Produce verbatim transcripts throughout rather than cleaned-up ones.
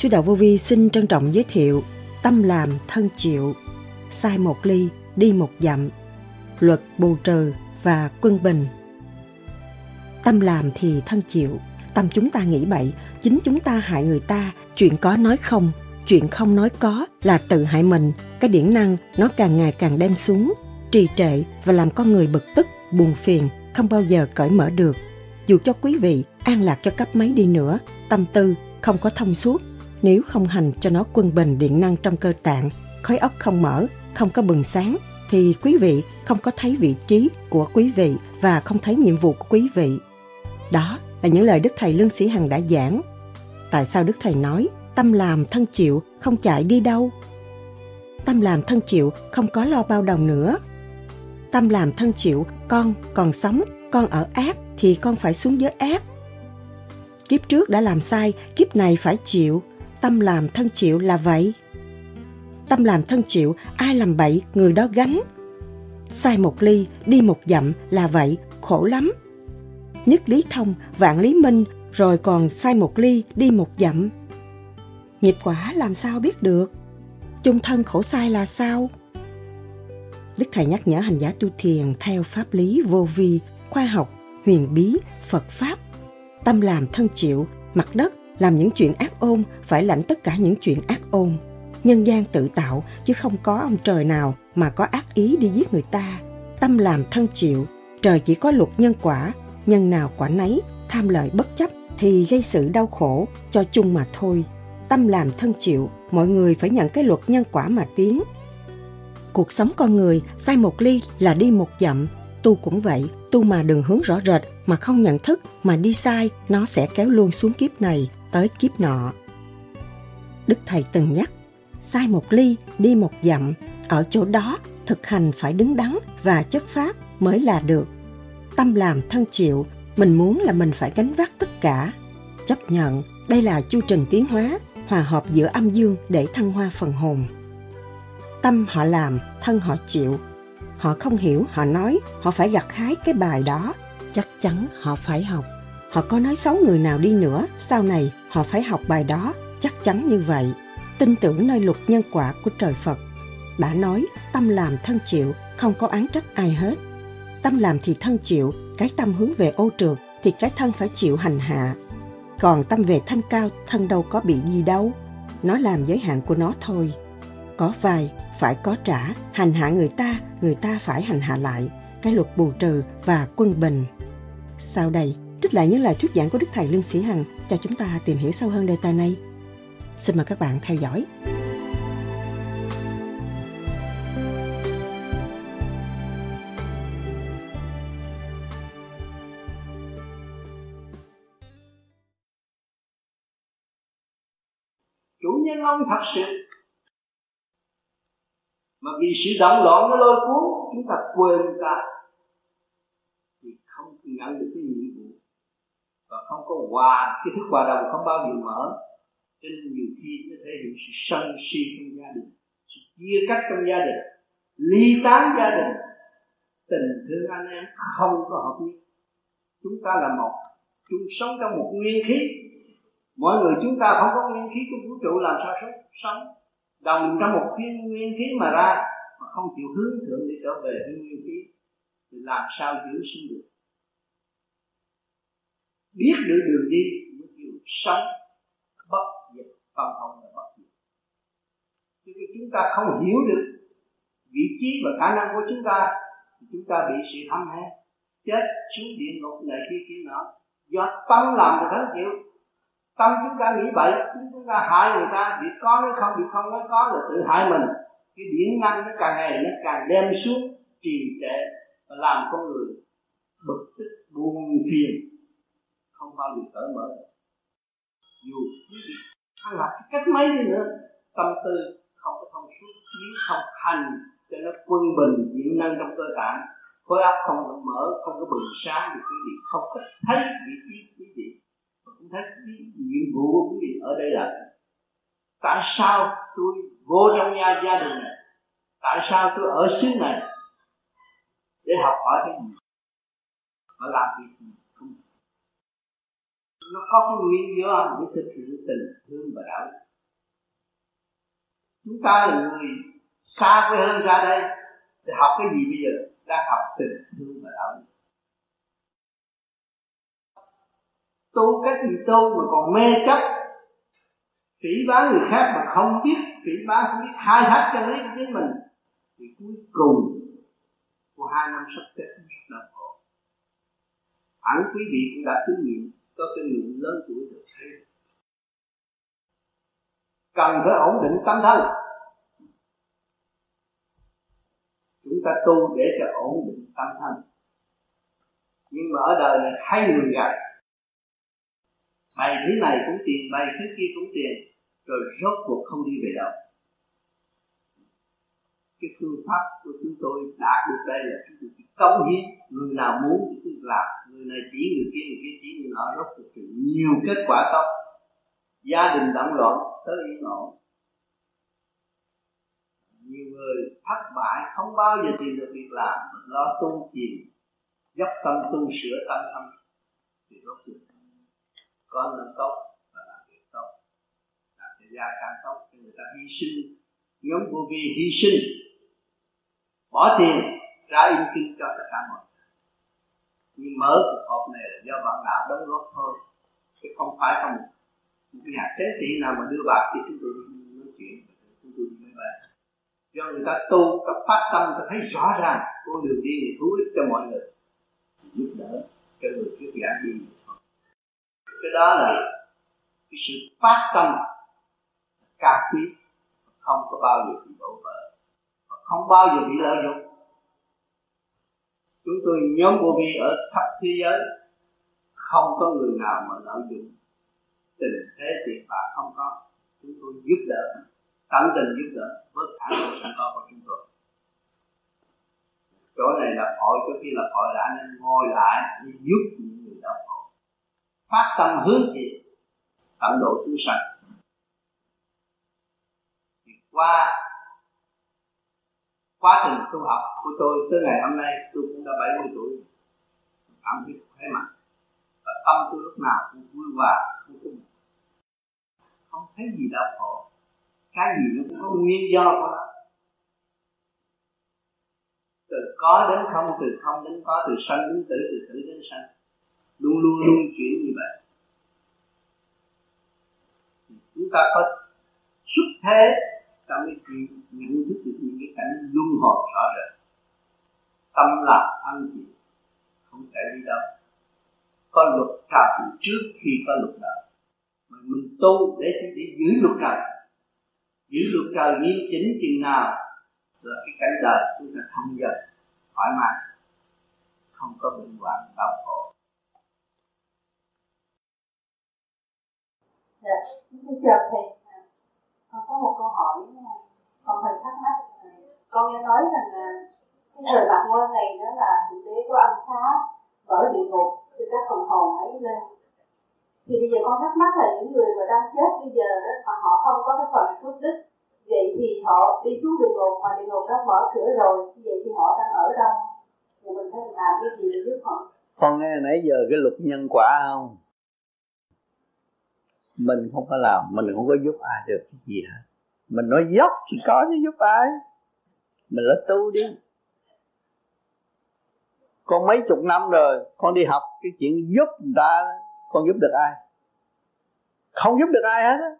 Sư Đạo Vô Vi xin trân trọng giới thiệu tâm làm thân chịu, sai một ly đi một dặm, luật bù trừ và quân bình. Tâm làm thì thân chịu, tâm chúng ta nghĩ bậy, chính chúng ta hại người ta. Chuyện có nói không, chuyện không nói có là tự hại mình. Cái điển năng nó càng ngày càng đem xuống, trì trệ và làm con người bực tức, buồn phiền, không bao giờ cởi mở được. Dù cho quý vị an lạc cho cấp mấy đi nữa, tâm tư không có thông suốt, nếu không hành cho nó quân bình điện năng trong cơ tạng, khối óc không mở, không có bừng sáng, thì quý vị không có thấy vị trí của quý vị và không thấy nhiệm vụ của quý vị. Đó là những lời Đức Thầy Lương Sĩ Hằng đã giảng. Tại sao Đức Thầy nói tâm làm thân chịu không chạy đi đâu? Tâm làm thân chịu không có lo bao đồng nữa. Tâm làm thân chịu, con còn sống, con ở ác thì con phải xuống giới ác. Kiếp trước đã làm sai, kiếp này phải chịu. Tâm làm thân chịu là vậy. Tâm làm thân chịu, ai làm bậy người đó gánh. Sai một ly đi một dặm là vậy, khổ lắm. Nhất lý thông, vạn lý minh, rồi còn sai một ly đi một dặm. Nghiệp quả làm sao biết được? Chung thân khổ sai là sao? Đức Thầy nhắc nhở hành giả tu thiền theo pháp lý vô vi, khoa học, huyền bí, Phật Pháp. Tâm làm thân chịu, mặt đất làm những chuyện ác ôn phải lãnh tất cả những chuyện ác ôn. Nhân gian tự tạo chứ không có ông trời nào mà có ác ý đi giết người ta. Tâm làm thân chịu, trời chỉ có luật nhân quả, nhân nào quả nấy, tham lợi bất chấp thì gây sự đau khổ cho chung mà thôi. Tâm làm thân chịu, mọi người phải nhận cái luật nhân quả mà tiến. Cuộc sống con người sai một ly là đi một dặm. Tu cũng vậy, tu mà đường hướng rõ rệt mà không nhận thức mà đi sai, nó sẽ kéo luôn xuống kiếp này tới kiếp nọ. Đức Thầy từng nhắc, sai một ly đi một dặm, ở chỗ đó thực hành phải đứng đắn và chất phác mới là được. Tâm làm thân chịu, mình muốn là mình phải gánh vác tất cả. Chấp nhận, đây là chu trình tiến hóa, hòa hợp giữa âm dương để thăng hoa phần hồn. Tâm họ làm, thân họ chịu. Họ không hiểu, họ nói, họ phải gặt hái cái bài đó. Chắc chắn họ phải học. Họ có nói xấu người nào đi nữa, sau này họ phải học bài đó, chắc chắn như vậy. Tin tưởng nơi luật nhân quả của trời Phật. Đã nói, tâm làm thân chịu, không có oán trách ai hết. Tâm làm thì thân chịu, cái tâm hướng về ô trượt thì cái thân phải chịu hành hạ. Còn tâm về thanh cao, thân đâu có bị gì đâu. Nó làm giới hạn của nó thôi. Có vai, phải có trả, hành hạ người ta, người ta phải hành hạ lại. Cái luật bù trừ và quân bình. Sau đây, trích lại những lời thuyết giảng của Đức Thầy Lương Sĩ Hằng cho chúng ta tìm hiểu sâu hơn đề tài này. Xin mời các bạn theo dõi. Chủ nhân ông thật sự mà vì sự động loạn nó lôi cuốn chúng ta quên cả thì không nhận được cái nhiệm vụ và không có hòa, cái thức hòa đồng không bao giờ mở, cho nên nhiều khi nó thể hiện sự sân si trong gia đình, sự chia cắt trong gia đình, ly tán gia đình, tình thương anh em không có hợp nhất. Chúng ta là một, chung sống trong một nguyên khí. Mọi người chúng ta không có nguyên khí của vũ trụ làm sao sống, sống đồng trong một nguyên, nguyên khí mà ra mà không chịu hướng thượng để trở về với nguyên khí thì làm sao giữ sinh được. Biết được đường đi mới chịu sống bất diệt, tâm hồn là bất diệt. Chứ khi chúng ta không hiểu được vị trí và khả năng của chúng ta thì chúng ta bị sự hăm hé, chết xuống địa ngục này kia kia nọ. Do tâm làm được hết chịu. Tâm chúng ta nghĩ bậy, chúng ta hại người ta, việc có nói không, việc không nói có là tự hại mình. Cái điển năng nó càng ngày nó càng đem xuống trì trệ và làm con người bực tức, buồn phiền, không bao giờ cởi mở. Dù quý vị ăn mặc cách mấy đi nữa, tâm tư không có thông suốt, nếu không hành cho nó quân bình điện năng trong cơ tạng, khối óc không có mở, không có bừng sáng thì quý vị không có thấy vị trí quý vị. Cũng thấy nhiệm vụ của quý vị ở đây là tại sao tôi vô trong nhà gia đình này, tại sao tôi ở xứ này để học hỏi cái gì và làm việc gì không. Nó có cái nguyên do để thực hiện tình thương và đạo đức. Chúng ta là người xa quê hương ra đây để học cái gì bây giờ? Đang học tình thương và đạo đức. Tu cách gì tu mà còn mê chấp, phỉ báng người khác mà không biết phỉ báng, không biết khai thác chân lý của chính mình, thì cuối cùng của hai năm sắp Tết rất đau khổ. Hẳn quý vị cũng đã kinh nghiệm, có kinh nghiệm lớn tuổi được thấy. Cần phải ổn định tâm thân. Chúng ta tu để cho ổn định tâm thân. Nhưng mà ở đời này hay người gạt. Bày thứ này cũng tiền, bày thứ kia cũng tiền, rồi rốt cuộc không đi về đâu. Cái phương pháp của chúng tôi đạt được đây là chúng tôi chỉ cống hiến. Người nào muốn thì cứ làm, người này chỉ, người kia, người kia chỉ, người nọ, rốt cuộc thì nhiều kết quả tốt. Gia đình động loạn tới yên ổn. Nhiều người thất bại không bao giờ tìm được việc làm, mình lo tu thiền, dốc tâm tu sửa tâm thân thì rốt cuộc con làm tốt và làm việc tốt, làm cho gia càng tốt, cho người ta hy sinh. Nhóm vô vi hy sinh, bỏ tiền ra in kinh cho tất cả mọi người. Nhưng mở cuộc họp này là do bạn đạo đóng góp thôi, chứ không phải không một cái hạt chánh trị nào mà đưa bạc thì chúng tôi nói chuyện, chúng tôi đi máy bay. Do người ta tu, các phát tâm, ta thấy rõ ràng con đường đi này hữu ích cho mọi người, giúp đỡ cho người thuyết giảng đi. Cái đó là cái sự phát tâm cao quý, không có bao giờ bị đổ vỡ, không bao giờ bị lợi dụng. Chúng tôi nhóm vô vi ở khắp thế giới, không có người nào mà lợi dụng tình thế tiền bạc, không có. Chúng tôi giúp đỡ, tận tình giúp đỡ với khả năng sẵn có của chúng tôi. Chỗ này là hội, có khi là hội đã nên ngồi lại để giúp những người đau khổ, phát tâm hướng thiện, tận độ chúng sanh. Thì qua quá trình tu học của tôi tới ngày hôm nay, tôi cũng đã bảy mươi tuổi, cảm thấy khỏe mạnh và tâm tôi lúc nào cũng vui hòa, không có không thấy gì đau khổ. Cái gì nó cũng có nguyên do của nó, từ có đến không, từ không đến có, từ sanh đến tử, từ tử đến sanh, luôn luôn luôn chuyển như vậy. Chúng ta có xuất thế trong cái chuyện nhận thức được những cái cảnh luân hồi rõ rệt. Tâm làm thân thiện, không chạy đi đâu. Có luật trời trước khi có luật đời, mà mình tu để để giữ luật trời, giữ luật trời nghiêm chỉnh chừng nào là cái cảnh đời chúng ta thông dần thoải mái, không có bệnh hoạn đau khổ. Dạ, thưa chào thầy, con có một câu hỏi, con hơi thắc mắc. Con nghe nói rằng cái thời Mạt Nguyên này đó là thượng đế có ân xá ở địa ngục thì các phần hồn ấy lên. Thì bây giờ con thắc mắc là những người mà đang chết bây giờ đó mà họ không có cái phần phước đức, vậy thì họ đi xuống địa ngục mà địa ngục đã mở cửa rồi, vậy thì họ đang ở đâu? Thì mình phải làm cái gì để giúp họ? Con nghe nãy giờ cái luật nhân quả không? Mình không có làm, mình không có giúp ai được cái gì hết. Mình nói dốc thì có chứ giúp ai. Mình là tu đi. Con mấy chục năm rồi, con đi học cái chuyện giúp người ta, con giúp được ai? Không giúp được ai hết á.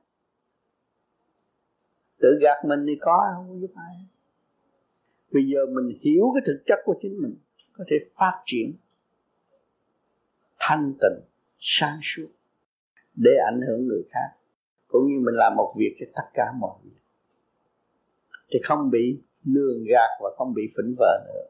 Tự gạt mình thì có, không có giúp ai hết. Bây giờ mình hiểu cái thực chất của chính mình, có thể phát triển thanh tịnh, sáng suốt để ảnh hưởng người khác, cũng như mình làm một việc cho tất cả mọi việc, thì không bị lường gạt và không bị phỉnh vợ nữa,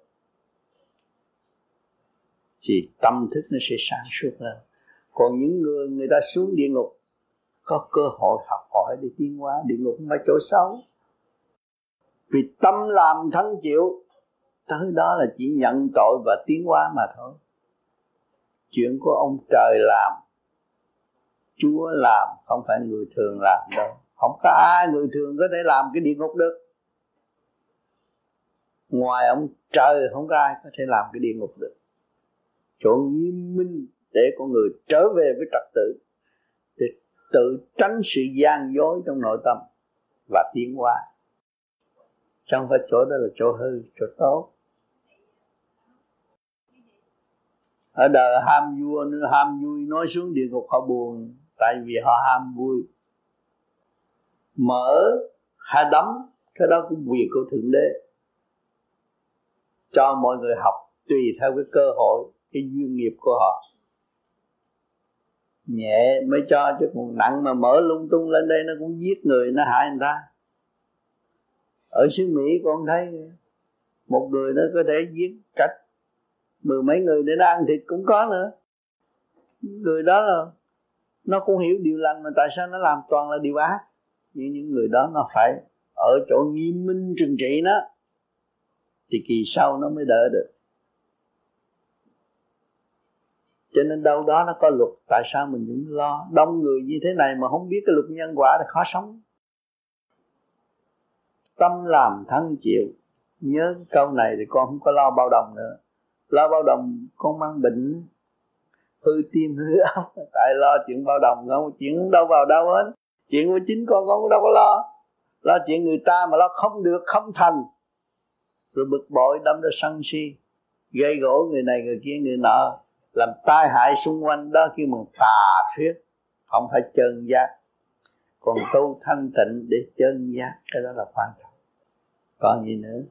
thì tâm thức nó sẽ sáng suốt hơn. Còn những người người ta xuống địa ngục có cơ hội học hỏi để tiến hóa. Địa ngục không phải chỗ xấu, vì tâm làm thân chịu, tới đó là chỉ nhận tội và tiến hóa mà thôi. Chuyện của ông trời làm, Chúa làm, không phải người thường làm đâu. Không có ai người thường có thể làm cái địa ngục được. Ngoài ông trời không có ai có thể làm cái địa ngục được. Chỗ nghiêm minh để con người trở về với trật tự, để tự tránh sự gian dối trong nội tâm và tiến hóa. Chứ không phải chỗ đó là chỗ hư, chỗ tốt. Ở đời ham vui, ham vui nói xuống địa ngục họ buồn, tại vì họ ham vui. Mở hay đóng, cái đó cũng việc của Thượng Đế. Cho mọi người học tùy theo cái cơ hội, cái duyên nghiệp của họ. Nhẹ mới cho, chứ còn nặng mà mở lung tung lên đây nó cũng giết người, nó hại người ta. Ở xứ Mỹ con thấy một người nó có thể giết cách mười mấy người để nó ăn thịt cũng có nữa. Người đó là nó cũng hiểu điều lành mà tại sao nó làm toàn là điều ác. Nhưng những người đó nó phải ở chỗ nghiêm minh trừng trị nó, thì kỳ sau nó mới đỡ được. Cho nên đâu đó nó có luật. Tại sao mình cũng lo đông người như thế này mà không biết cái luật nhân quả thì khó sống. Tâm làm thân chịu. Nhớ câu này thì con không có lo bao đồng nữa. Lo bao đồng con mang bệnh, hư tim hư óc. Tại lo chuyện bao đồng không, chuyện đâu vào đâu hết. Chuyện của chính con con cũng đâu có lo. Lo chuyện người ta mà lo không được, không thành, rồi bực bội đâm ra sân si, gây gỗ người này người kia người nọ, làm tai hại xung quanh. Đó kêu bằng tà thuyết, không phải chân giác. Còn tu thanh tịnh để chân giác, cái đó là quan trọng. Còn gì nữa?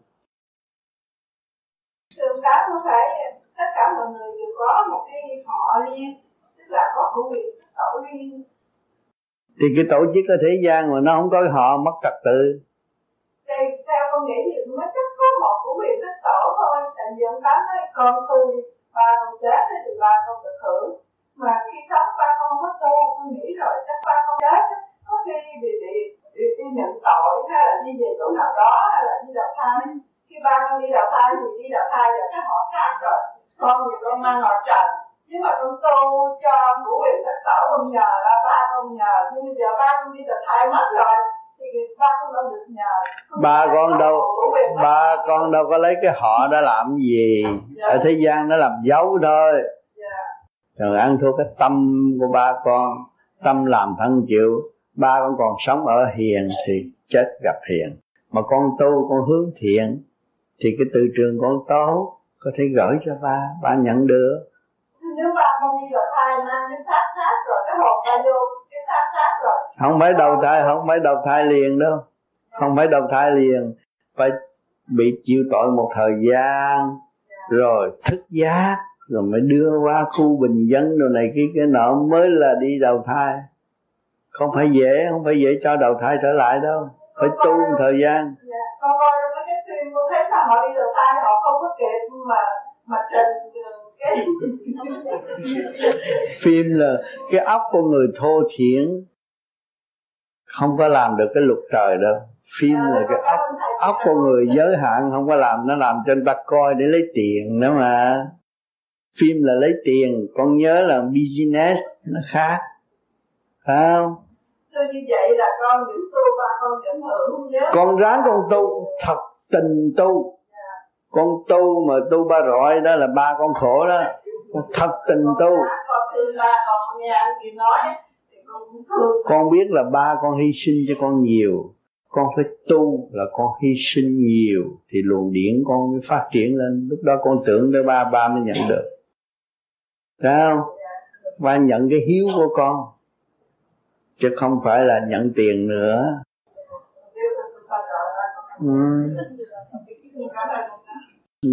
Tương tác không phải tất cả mọi người đều có một cái họ riêng, tức là có của quyền tổ riêng. Thì cái tổ chức ở thế gian mà nó không có họ mất trật tự. Thì theo con nghĩ thì mới chắc có một của quyền tích tổ thôi. Tại vì ông Tám nói con tu ba con chết thì ba con được hưởng. Mà khi sống ba con không có tu, tôi nghĩ rồi chắc ba con chết có khi bị đi, đi, đi nhận tội hay là đi về chỗ nào đó hay là đi đầu thai. Khi ba con đi đầu thai thì đi đầu thai vào cái họ khác rồi. Con thì con mang họ trần. Nhưng mà con tu cho của quyền tích tổ con nhờ là ba con nhờ. Nhưng bây giờ ba con đi đầu thai mất rồi thì ba con đâu được nhờ. Ba con đâu, ba con đâu có lấy cái họ đó làm gì. Dạ. Ở thế gian nó làm dấu thôi. Dạ. Rồi ăn thua cái tâm của ba con. Tâm làm thân chịu. Ba con còn sống ở hiền thì chết gặp hiền. Mà con tu con hướng thiện thì cái từ trường con tốt, có thể gửi cho ba, ba nhận được. Nếu ba không đi đầu thai mang cái xác khác rồi, cái hồn ba vô cái xác khác rồi. Không phải đầu thai, không phải đầu thai liền đâu. Không phải đầu thai liền. Phải bị chịu tội một thời gian, rồi thức giác, rồi mới đưa qua khu bình dân rồi này kia cái nọ mới là đi đầu thai. Không phải dễ, không phải dễ cho đầu thai trở lại đâu. Phải tu một thời gian. Con coi mấy cái phim con thấy sao họ đi đầu thai họ không có kịp mà mà trình cái phim là cái óc của người thô thiển không có làm được cái luật trời đâu. Phim là cái óc óc của người giới hạn, không có làm, nó làm cho người ta coi để lấy tiền nữa mà. Phim là lấy tiền, con nhớ là business nó khác, phải không? Tôi như vậy là con những tu ba con vẫn hưởng nhớ. Con ráng con tu thật tình tu. Yeah. Con tu mà tu ba rọi đó là ba con khổ đó. Con thật tình tu. Con thương ba con nghe anh chị nói thì con cũng thương. Con biết là ba con hy sinh cho con nhiều. Con phải tu là con hy sinh nhiều thì luồng điển con mới phát triển lên. Lúc đó con tưởng tới ba, ba mới nhận được. Thấy không? Ba nhận cái hiếu của con, chứ không phải là nhận tiền nữa. Ừ. Ừ.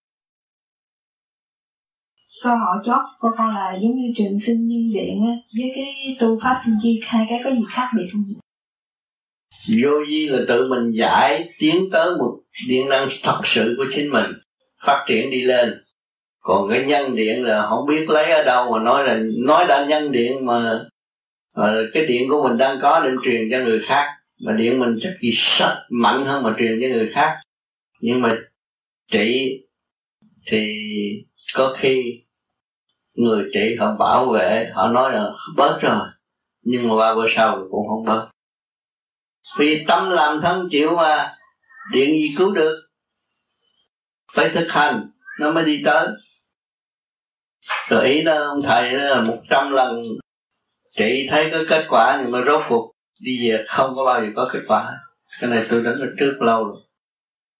Câu hỏi chót của con là giống như trường sinh nhiên điện á, với cái tu pháp linh chi hai cái có gì khác biệt không? Vô vi là tự mình giải tiến tới một điện năng thật sự của chính mình, phát triển đi lên. Còn cái nhân điện là không biết lấy ở đâu mà nói là nói đã nhân điện mà, mà cái điện của mình đang có để truyền cho người khác, mà điện mình chắc gì sắc mạnh hơn mà truyền cho người khác. Nhưng mà trị thì có khi người trị họ bảo vệ, họ nói là bớt rồi, nhưng mà ba bữa sau cũng không bớt. Vì tâm làm thân chịu mà, điện gì cứu được. Phải thực hành nó mới đi tới. Rồi ý đó ông thầy đó là một trăm lần trị thấy có kết quả, nhưng mà rốt cuộc đi về không có bao giờ có kết quả. Cái này tôi đánh ở trước lâu rồi.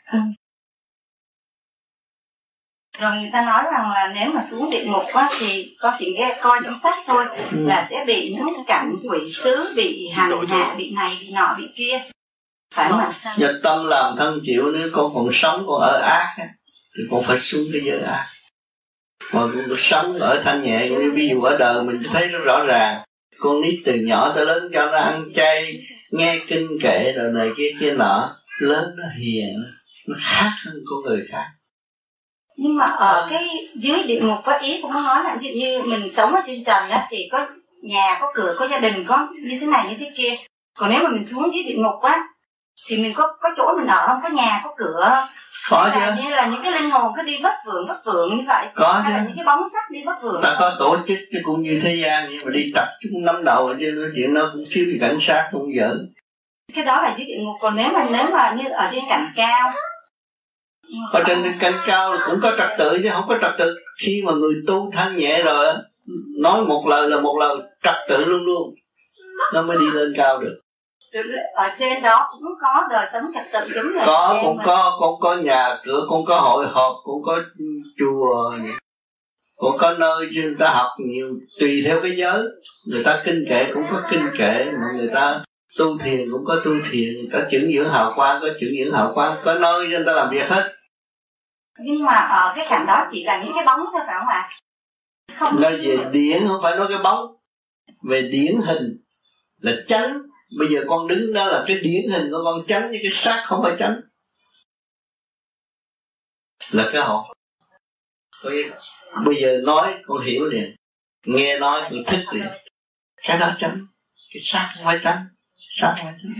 À. Rồi người ta nói rằng là nếu mà xuống địa ngục á, thì con chỉ nghe coi trong sách thôi, ừ. là sẽ bị những cái cảnh quỷ sứ, bị hành hạ, bị này, bị nọ, bị kia. Phải không ạ? Do tâm làm thân chịu, nếu con còn sống, còn ở ác thì con phải xuống cái giới ác. Còn con sống ở thanh nhẹ, ví dụ ở đời mình thấy rất rõ ràng. Con nít từ nhỏ tới lớn cho nó ăn chay, nghe kinh kệ rồi này kia kia nọ, lớn nó hiền, nó khác hơn con người khác. Nhưng mà ở cái dưới địa ngục có ý cũng nói là ví dụ như mình sống ở trên trần á, thì có nhà, có cửa, có gia đình, có như thế này như thế kia. Còn nếu mà mình xuống dưới địa ngục á, thì mình có có chỗ mình ở không, có nhà, có cửa. Có chứ. Như là những cái linh hồn cứ đi bất vượng bất vượng như vậy. Có hay chứ. Là những cái bóng sắc đi bất vượng. Ta có tổ chức chứ cũng như thế gian, nhưng mà đi tập chúng nắm đầu chứ nói chuyện nó cũng thiếu cảnh sát cũng giỡn. Cái đó là dưới địa ngục. Còn nếu mà nếu mà như ở trên cạnh cao, ở trên cạnh cao cũng có trật tự chứ không có trật tự. Khi mà người tu thanh nhẹ rồi nói một lời là một lời trật tự luôn luôn, nó mới đi lên cao được. Ở trên đó cũng có đời sống trật tự giống như có cũng mà. có cũng có nhà cửa, cũng có hội họp, cũng có chùa, cũng có nơi cho người ta học nhiều, tùy theo cái giới. Người ta kinh kệ cũng có kinh kệ, mà người ta tu thiền cũng có tu thiền, người ta chuyển dưỡng hào quang có chuyển dưỡng hào quang, có nơi cho người ta làm việc hết. Nhưng mà ở cái cảnh đó chỉ là những cái bóng thôi phải không ạ? Không. Nói về điển không phải nói cái bóng, về điển hình là chánh. Bây giờ con đứng đó là cái điển hình của con chánh, nhưng cái xác không phải chánh, là cái hồn. Bây giờ nói con hiểu liền, nghe nói con thức liền, cái đó chánh, cái xác không phải chánh, xác không phải chánh.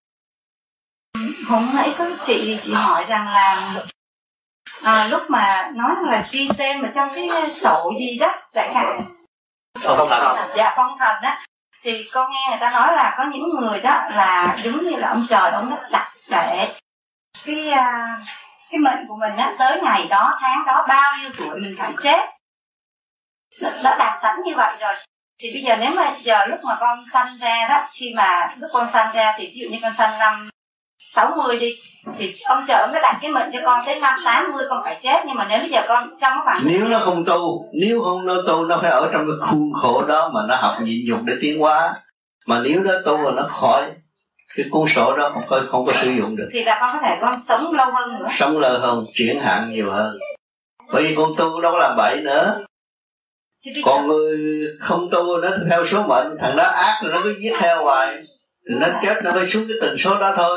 Hôm nãy có chị thì chị hỏi rằng là à, lúc mà nói là ghi tên mà trong cái sổ gì đó đại khái phong thần, dạ phong thần đó, thì con nghe người ta nói là có những người đó là giống như là ông trời ông đã đặt để cái cái mệnh của mình á, tới ngày đó tháng đó bao nhiêu tuổi mình phải chết, đã đặt sẵn như vậy rồi. Thì bây giờ nếu mà giờ lúc mà con sanh ra đó, khi mà lúc con sanh ra thì ví dụ như con sanh năm sáu mươi đi, thì ông trời ông đã đặt cái mệnh cho con tới năm tám mươi con phải chết. Nhưng mà nếu bây giờ con trong cái khoảng, nếu nó không tu, nếu không nó tu, nó phải ở trong cái khuôn khổ đó mà nó học nhịn nhục để tiến hóa. Mà nếu nó tu rồi nó khỏi cái cuốn sổ đó, không có không có sử dụng được, thì là con có thể con sống lâu hơn nữa, sống lâu hơn, triển hạn nhiều hơn. Bởi vì con tu đâu có làm bậy nữa. Còn người không tu nó theo số mệnh, thằng đó ác rồi nó cứ giết theo hoài, thì nó chết nó phải xuống cái tần số đó thôi.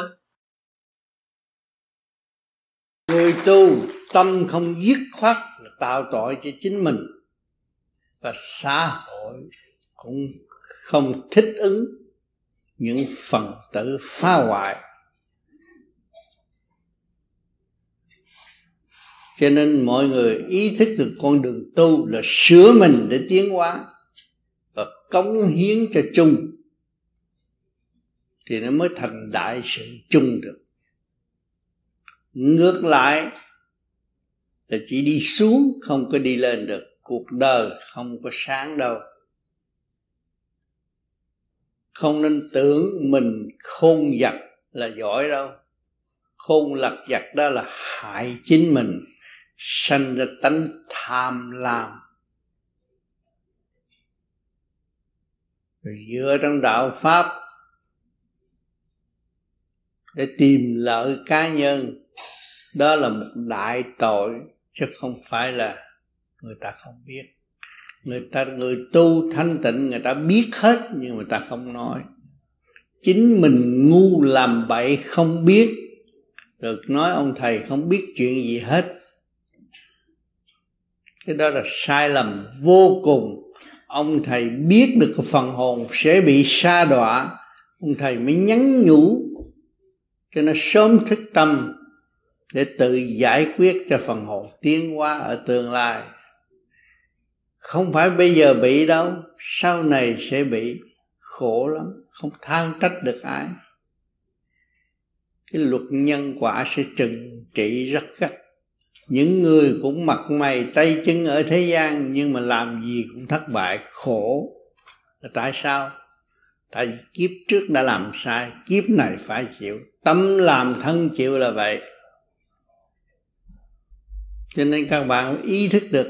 Người tu tâm không dứt khoát là tạo tội cho chính mình, và xã hội cũng không thích ứng những phần tử phá hoại. Cho nên mọi người ý thức được con đường tu là sửa mình để tiến hóa và cống hiến cho chung, thì nó mới thành đại sự chung được. Ngược lại là chỉ đi xuống không có đi lên được. Cuộc đời không có sáng đâu. Không nên tưởng mình khôn vặt là giỏi đâu. Khôn lặt vặt đó là hại chính mình, sanh ra tánh tham lam. Rồi dựa trong đạo pháp để tìm lợi cá nhân, đó là một đại tội, chứ không phải là người ta không biết. Người ta người tu thanh tịnh người ta biết hết, nhưng người ta không nói. Chính mình ngu làm bậy không biết, rồi nói ông thầy không biết chuyện gì hết. Cái đó là sai lầm vô cùng. Ông thầy biết được cái phần hồn sẽ bị sa đọa, ông thầy mới nhắn nhủ cho nó sớm thức tâm để tự giải quyết cho phần hồn tiến hóa ở tương lai. Không phải bây giờ bị đâu, sau này sẽ bị, khổ lắm, không than trách được ai. Cái luật nhân quả sẽ trừng trị rất gắt. Những người cũng mặt mày tay chân ở thế gian, nhưng mà làm gì cũng thất bại, khổ. Là tại sao? Tại vì kiếp trước đã làm sai, kiếp này phải chịu. Tâm làm thân chịu là vậy. Cho nên các bạn ý thức được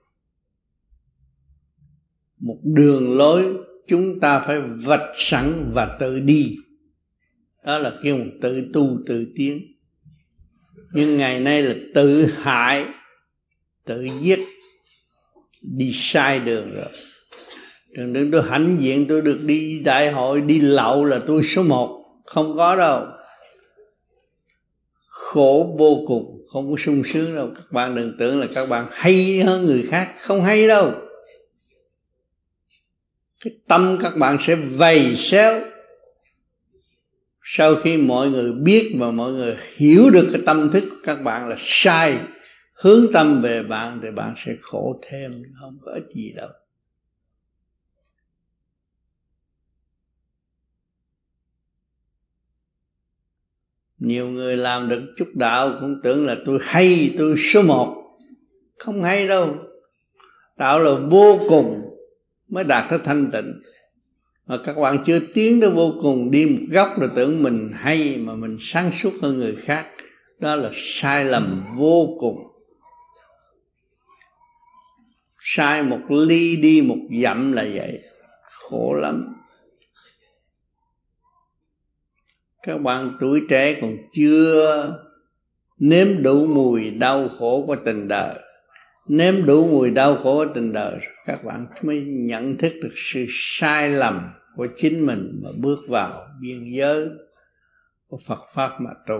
một đường lối chúng ta phải vạch sẵn và tự đi. Đó là kêu một tự tu tự tiến. Nhưng ngày nay là tự hại, tự giết, đi sai đường rồi. Đừng đừng tôi hãnh diện tôi được đi đại hội, đi lậu là tôi số một. Không có đâu. Khổ vô cùng, không có sung sướng đâu. Các bạn đừng tưởng là các bạn hay hơn người khác. Không hay đâu. Cái tâm các bạn sẽ vầy xéo. Sau khi mọi người biết và mọi người hiểu được cái tâm thức của các bạn là sai, hướng tâm về bạn thì bạn sẽ khổ thêm, không có ích gì đâu. Nhiều người làm được chút đạo cũng tưởng là tôi hay, tôi số một. Không hay đâu. Đạo là vô cùng mới đạt tới thanh tịnh. Mà các bạn chưa tiến tới vô cùng, đi một góc rồi tưởng mình hay mà mình sáng suốt hơn người khác. Đó là sai lầm vô cùng. Sai một ly đi một dặm là vậy. Khổ lắm. Các bạn tuổi trẻ còn chưa nếm đủ mùi đau khổ của tình đời. Nếm đủ mùi đau khổ của tình đời, các bạn mới nhận thức được sự sai lầm của chính mình mà bước vào biên giới của Phật Pháp mà tu.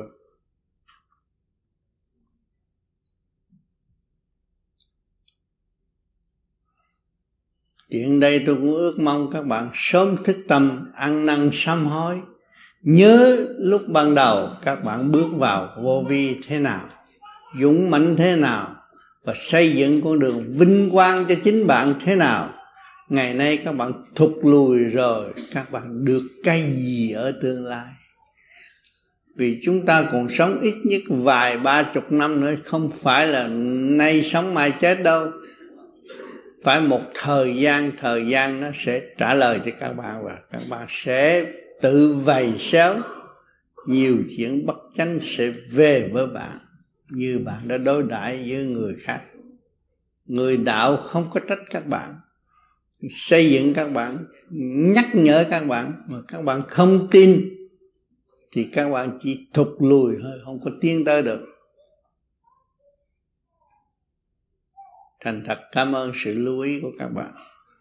Chuyện đây tôi cũng ước mong các bạn sớm thức tâm, ăn năn sám hối. Nhớ lúc ban đầu các bạn bước vào vô vi thế nào, dũng mãnh thế nào, và xây dựng con đường vinh quang cho chính bạn thế nào. Ngày nay các bạn thụt lùi rồi, các bạn được cái gì ở tương lai? Vì chúng ta còn sống ít nhất vài ba chục năm nữa, không phải là nay sống mai chết đâu. Phải một thời gian, thời gian nó sẽ trả lời cho các bạn, và các bạn sẽ tự vầy xéo. Nhiều chuyện bất chánh sẽ về với bạn, như bạn đã đối đãi với người khác. Người đạo không có trách các bạn, xây dựng các bạn, nhắc nhở các bạn, mà các bạn không tin thì các bạn chỉ thụt lùi thôi, không có tiến tới được. Thành thật cảm ơn sự lưu ý của các bạn.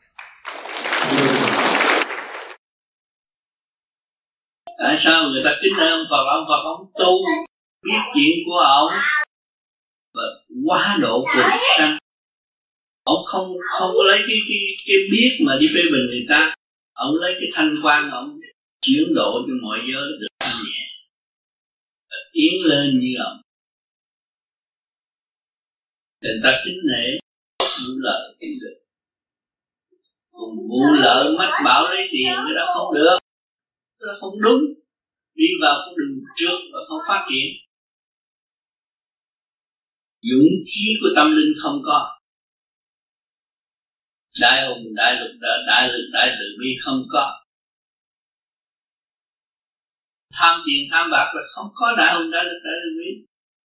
Tại sao người ta kính ơn ông Phật? Ông Phật ông tu, biết chuyện của ông và quá độ quần sanh. Ông không không có lấy cái cái cái biết mà đi phê bình người ta. Ông lấy cái thanh quan, ông chuyển độ cho mọi giới được thanh nhẹ, tiến lên như ông. Người ta kính nể, vụ lợi cũng được. Cùng vụ lợi mách bảo lấy tiền cái đó không được, cái đó không đúng. Đi vào con đường trước và không phát triển. Dũng chí của tâm linh không có. Đại hùng, đại lực, đại, đại lực, đại từ bi không có. Tham tiền, tham bạc là không có đại hùng, đại lực, đại từ bi.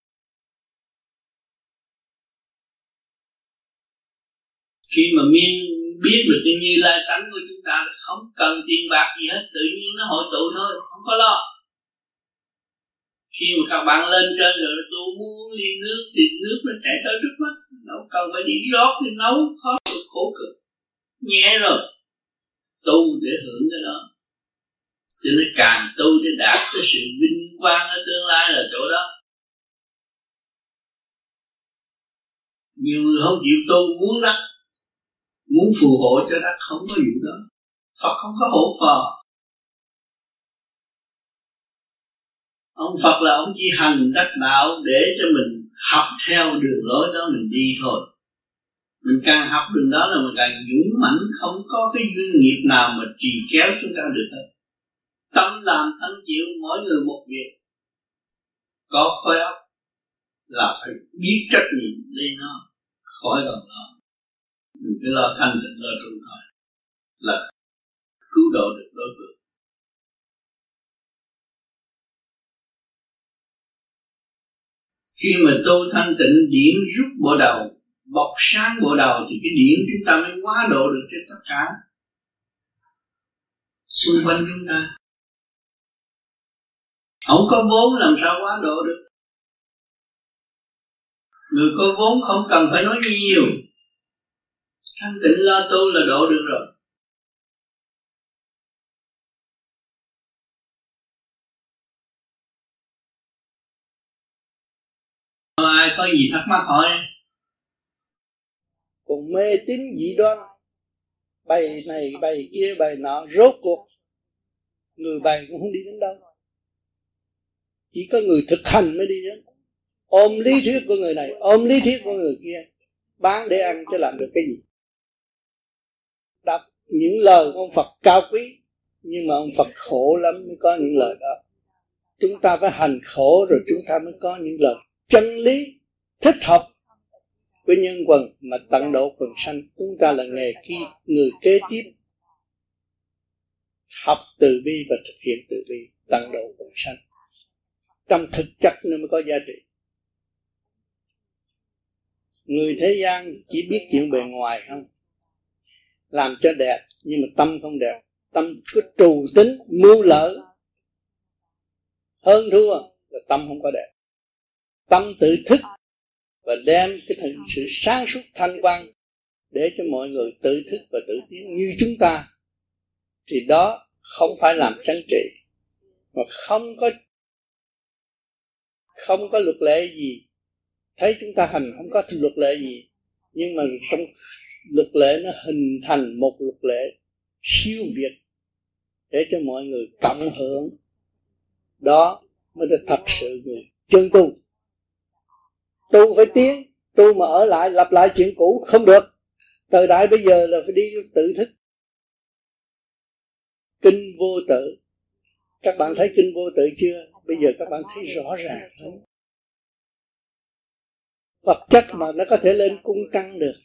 Khi mà miên biết được cái như lai tánh của chúng ta là không cần tiền bạc gì hết, tự nhiên nó hội tụ thôi, không có lo. Khi mà các bạn lên trên rồi tôi muốn ly nước thì nước nó chảy tới trước mắt, đâu cần phải đi rót đi nấu khó cực khổ cực, nhẹ rồi. Tu để hưởng cái đó, cho nên càng tu để đạt tới sự vinh quang ở tương lai là chỗ đó. Nhiều người không chịu tu, muốn đắc, muốn phù hộ cho đắc, không có vụ đó. Phật không có hộ phò. Ông Phật là ông chỉ hành đắc đạo để cho mình học theo đường lối đó mình đi thôi. Mình càng học đường đó là mình càng dũng mãnh, không có cái duyên nghiệp nào mà trì kéo chúng ta được hết. Tâm làm thân chịu, mỗi người một việc. Có khối óc là phải biết trách nhiệm lên nó, khỏi gần nó. Đừng cứ lo thanh tịnh lo trung thôi, là cứu độ được đối tượng. Khi mà tu thanh tịnh, điển rút bộ đầu, bọc sáng bộ đầu, thì cái điển chúng ta mới hóa độ được trên tất cả xung quanh chúng ta. Không có vốn làm sao hóa độ được. Người có vốn không cần phải nói nhiều, thanh tịnh lo tu là độ được rồi. Ai có gì thắc mắc hỏi? Còn mê tín dị đoan, bày này bày kia bày nọ, rốt cuộc người bày cũng không đi đến đâu. Chỉ có người thực hành mới đi đến. Ôm lý thuyết của người này, ôm lý thuyết của người kia, bán để ăn chứ làm được cái gì. Đọc những lời của ông Phật cao quý, nhưng mà ông Phật khổ lắm mới có những lời đó. Chúng ta phải hành khổ rồi chúng ta mới có những lời chân lý thích hợp với nhân quần mà tận độ quần sanh. Chúng ta là nghề kia, người kế tiếp học từ bi và thực hiện từ bi, tận độ quần sanh. Trong thực chất nó mới có giá trị. Người thế gian chỉ biết chuyện bề ngoài không, làm cho đẹp nhưng mà tâm không đẹp. Tâm có trù tính, mưu lợi, hơn thua là tâm không có đẹp. Tâm tự thức và đem cái sự sáng suốt thanh quan để cho mọi người tự thức và tự tiến như chúng ta, thì đó không phải làm tránh trị, mà không có không có luật lệ gì. Thấy chúng ta hành không có luật lệ gì, nhưng mà trong luật lệ nó hình thành một luật lệ siêu việt để cho mọi người cộng hưởng. Đó mới là thật sự người chân tu. Tu phải tiến, tu mà ở lại lặp lại chuyện cũ không được. Thời đại bây giờ là phải đi tự thức. Kinh vô tự, các bạn thấy kinh vô tự chưa? Bây giờ các bạn thấy rõ ràng hơn. Vật chất mà nó có thể lên cung trăng được,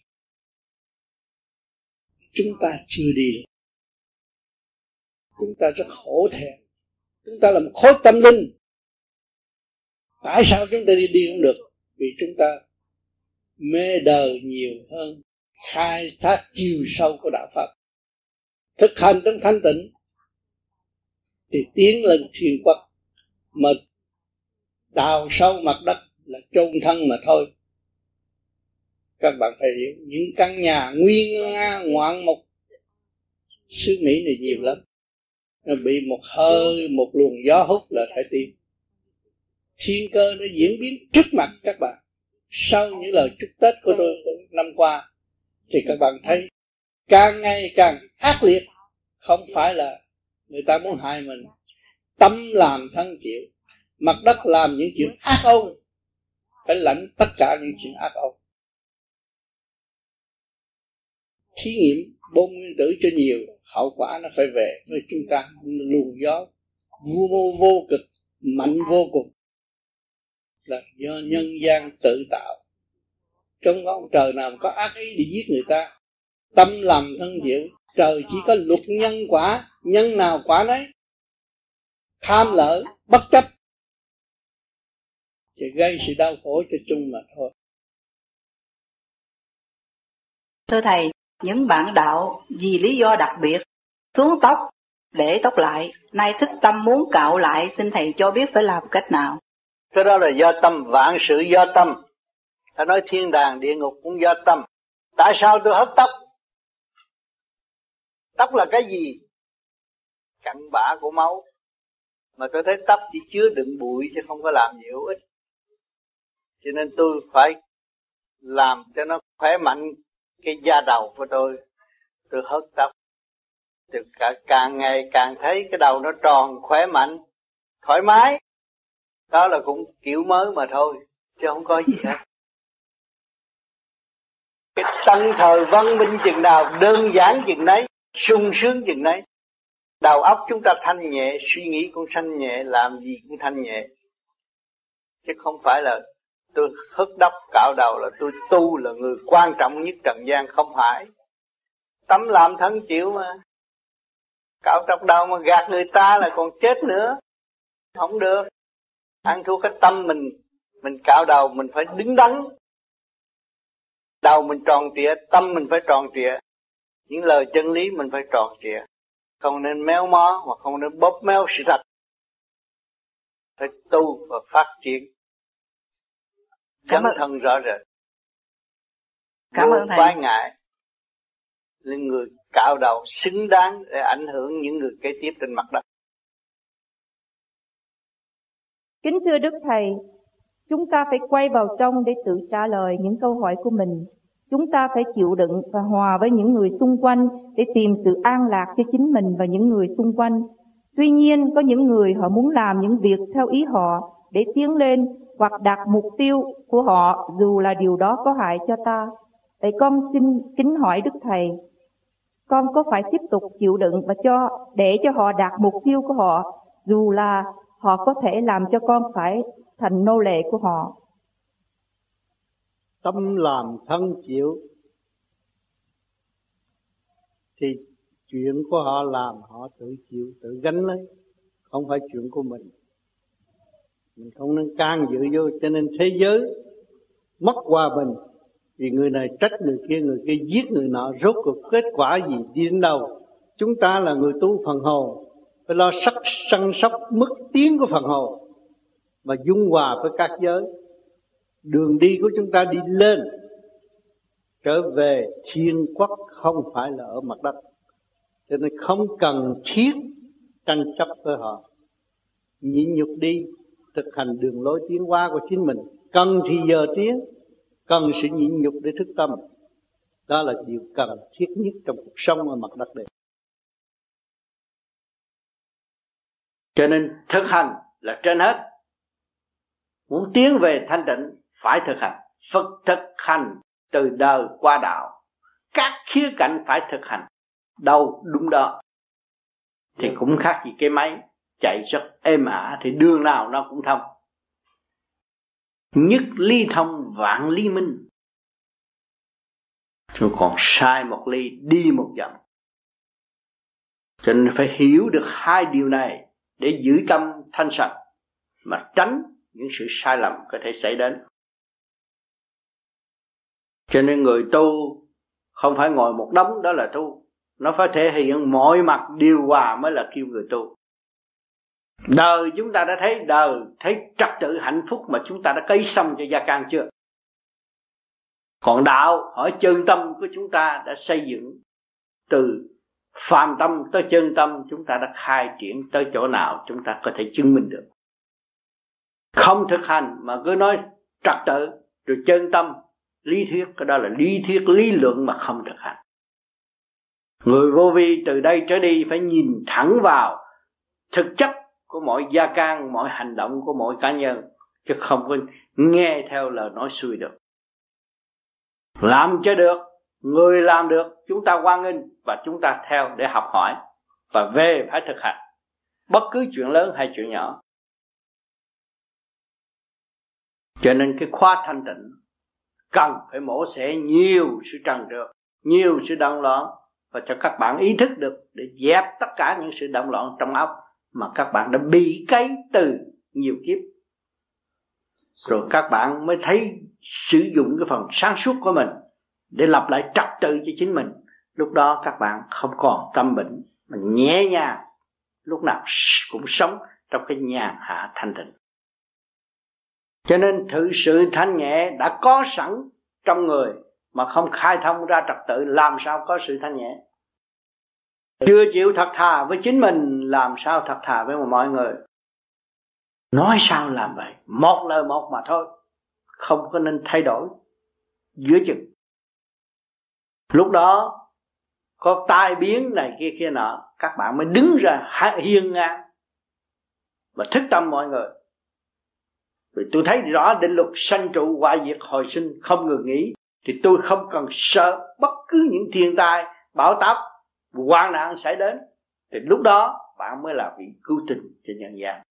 chúng ta chưa đi được. Chúng ta rất khổ thẹn. Chúng ta là một khối tâm linh. Tại sao chúng ta đi đi không được? Vì chúng ta mê đời nhiều hơn khai thác chiều sâu của đạo Phật. Thực hành trong thanh tịnh thì tiến lên thiên quốc, mà đào sâu mặt đất là chôn thân mà thôi. Các bạn phải hiểu, những căn nhà nguyên nga ngoạn mục xứ Mỹ này nhiều lắm, nó bị một hơi, một luồng gió hút là phải tìm. Thiên cơ nó diễn biến trước mặt các bạn. Sau những lời chúc Tết của tôi năm qua thì các bạn thấy càng ngày càng ác liệt. Không phải là người ta muốn hại mình, tâm làm thân chịu, mặt đất làm những chuyện ác ôn, phải lãnh tất cả những chuyện ác ôn. Thí nghiệm bom nguyên tử cho nhiều, hậu quả nó phải về với chúng ta. Luồng gió vô vô cực mạnh vô cùng là do nhân gian tự tạo. Trong ông trời nào có ác ý để giết người ta. Tâm làm thân chịu. Trời chỉ có luật nhân quả, nhân nào quả nấy. Tham lợi bất chấp thì gây sự đau khổ cho chung mà thôi. Thưa Thầy, những bạn đạo vì lý do đặc biệt xuống tóc, để tóc lại, nay thức tâm muốn cạo lại, xin Thầy cho biết phải làm cách nào? Cái đó là do tâm, vạn sự do tâm. Ta nói thiên đàng địa ngục cũng do tâm. Tại sao tôi hất tóc? Tóc là cái gì? Cặn bã của máu. Mà tôi thấy tóc chỉ chứa đựng bụi chứ không có làm gì hữu ích. Cho nên tôi phải làm cho nó khỏe mạnh cái da đầu của tôi. Tôi hớt tóc. Thì cả, càng ngày càng thấy cái đầu nó tròn, khỏe mạnh, thoải mái. Đó là cũng kiểu mới mà thôi, chứ không có gì hết. Cái tân thời văn minh chừng nào, đơn giản chừng nấy, sung sướng chừng nấy. Đầu óc chúng ta thanh nhẹ, suy nghĩ cũng thanh nhẹ, làm gì cũng thanh nhẹ. Chứ không phải là tôi hất đốc cạo đầu là tôi tu là người quan trọng nhất trần gian, không phải. Tâm làm thân chịu mà. Cạo trọc đầu mà gạt người ta là còn chết nữa. Không được. Ăn thua cái tâm mình Mình cạo đầu mình phải đứng đắn, đầu mình tròn trịa, tâm mình phải tròn trịa, những lời chân lý mình phải tròn trịa, không nên méo mó mà không nên bóp méo sự thật. Phải tu và phát triển dấn thân rõ rệt. Cảm ơn thầy. Quái ngại lên người cạo đầu xứng đáng để ảnh hưởng những người kế tiếp trên mặt đất. Kính thưa Đức Thầy, chúng ta phải quay vào trong để tự trả lời những câu hỏi của mình. Chúng ta phải chịu đựng và hòa với những người xung quanh để tìm sự an lạc cho chính mình và những người xung quanh. Tuy nhiên, có những người họ muốn làm những việc theo ý họ để tiến lên hoặc đạt mục tiêu của họ dù là điều đó có hại cho ta. Vậy con xin kính hỏi Đức Thầy, con có phải tiếp tục chịu đựng và cho để cho họ đạt mục tiêu của họ dù là họ có thể làm cho con phải thành nô lệ của họ? Tâm làm thân chịu thì chuyện của họ làm họ tự chịu, tự gánh lấy, không phải chuyện của mình. Mình không nên can dự vô, cho nên thế giới mất hòa bình vì người này trách người kia, người kia giết người nọ, rốt cuộc kết quả gì đi đến đâu? Chúng ta là người tu phần hồn, phải lo sắc săn sóc mức tiến của phần hồn và dung hòa với các giới. Đường đi của chúng ta đi lên, trở về thiên quốc không phải là ở mặt đất, cho nên không cần thiết tranh chấp với họ. Nhịn nhục đi, thực hành đường lối tiến hóa của chính mình. Cần thì giờ tiến, cần sự nhịn nhục để thức tâm. Đó là điều cần thiết nhất trong cuộc sống ở mặt đất này. Cho nên thực hành là trên hết. Muốn tiến về thanh tịnh phải thực hành. Phật thực hành từ đời qua đạo, các khía cạnh phải thực hành. Đâu đúng đó thì cũng khác gì cái máy chạy rất êm ả thì đường nào nó cũng thông. Nhất ly thông vạn ly minh, chứ còn sai một ly đi một dặm. Cho nên phải hiểu được hai điều này để giữ tâm thanh sạch mà tránh những sự sai lầm có thể xảy đến. Cho nên người tu không phải ngồi một đống đó là tu, nó phải thể hiện mọi mặt điều hòa mới là kêu người tu. Đời chúng ta đã thấy đời, thấy trật tự hạnh phúc mà chúng ta đã cấy xong cho gia can chưa? Còn đạo hỏi chân tâm của chúng ta đã xây dựng từ phàm tâm tới chân tâm, chúng ta đã khai triển tới chỗ nào chúng ta có thể chứng minh được. Không thực hành mà cứ nói trật tự rồi chân tâm lý thuyết, cái đó là lý thuyết lý luận mà không thực hành. Người vô vi từ đây trở đi phải nhìn thẳng vào thực chất của mọi gia can, mọi hành động của mỗi cá nhân, chứ không có nghe theo lời nói xuôi được. Làm cho được, người làm được, chúng ta hoan nghênh và chúng ta theo để học hỏi và về phải thực hành, bất cứ chuyện lớn hay chuyện nhỏ. Cho nên cái khóa thanh tịnh cần phải mổ xẻ nhiều sự trần trược, nhiều sự động loạn, và cho các bạn ý thức được để dẹp tất cả những sự động loạn trong óc mà các bạn đã bị cấy từ nhiều kiếp. Rồi các bạn mới thấy sử dụng cái phần sáng suốt của mình để lập lại trật tự cho chính mình. Lúc đó các bạn không còn tâm bệnh mà nhẹ nhàng, lúc nào cũng sống trong cái nhàn hạ thanh tịnh. Cho nên thực sự thanh nhẹ đã có sẵn trong người mà không khai thông ra trật tự, làm sao có sự thanh nhẹ? Chưa chịu thật thà với chính mình, làm sao thật thà với mọi người? Nói sao làm vậy, một lời một mà thôi, không có nên thay đổi giữa chừng. Lúc đó có tai biến này kia kia nọ, các bạn mới đứng ra hiên ngang và thức tâm mọi người. Vì tôi thấy rõ định luật sanh trụ hoại diệt hồi sinh không ngừng nghỉ, thì tôi không cần sợ bất cứ những thiên tai, bão táp, hoạn nạn xảy đến. Thì lúc đó bạn mới là vị cứu tinh cho nhân gian.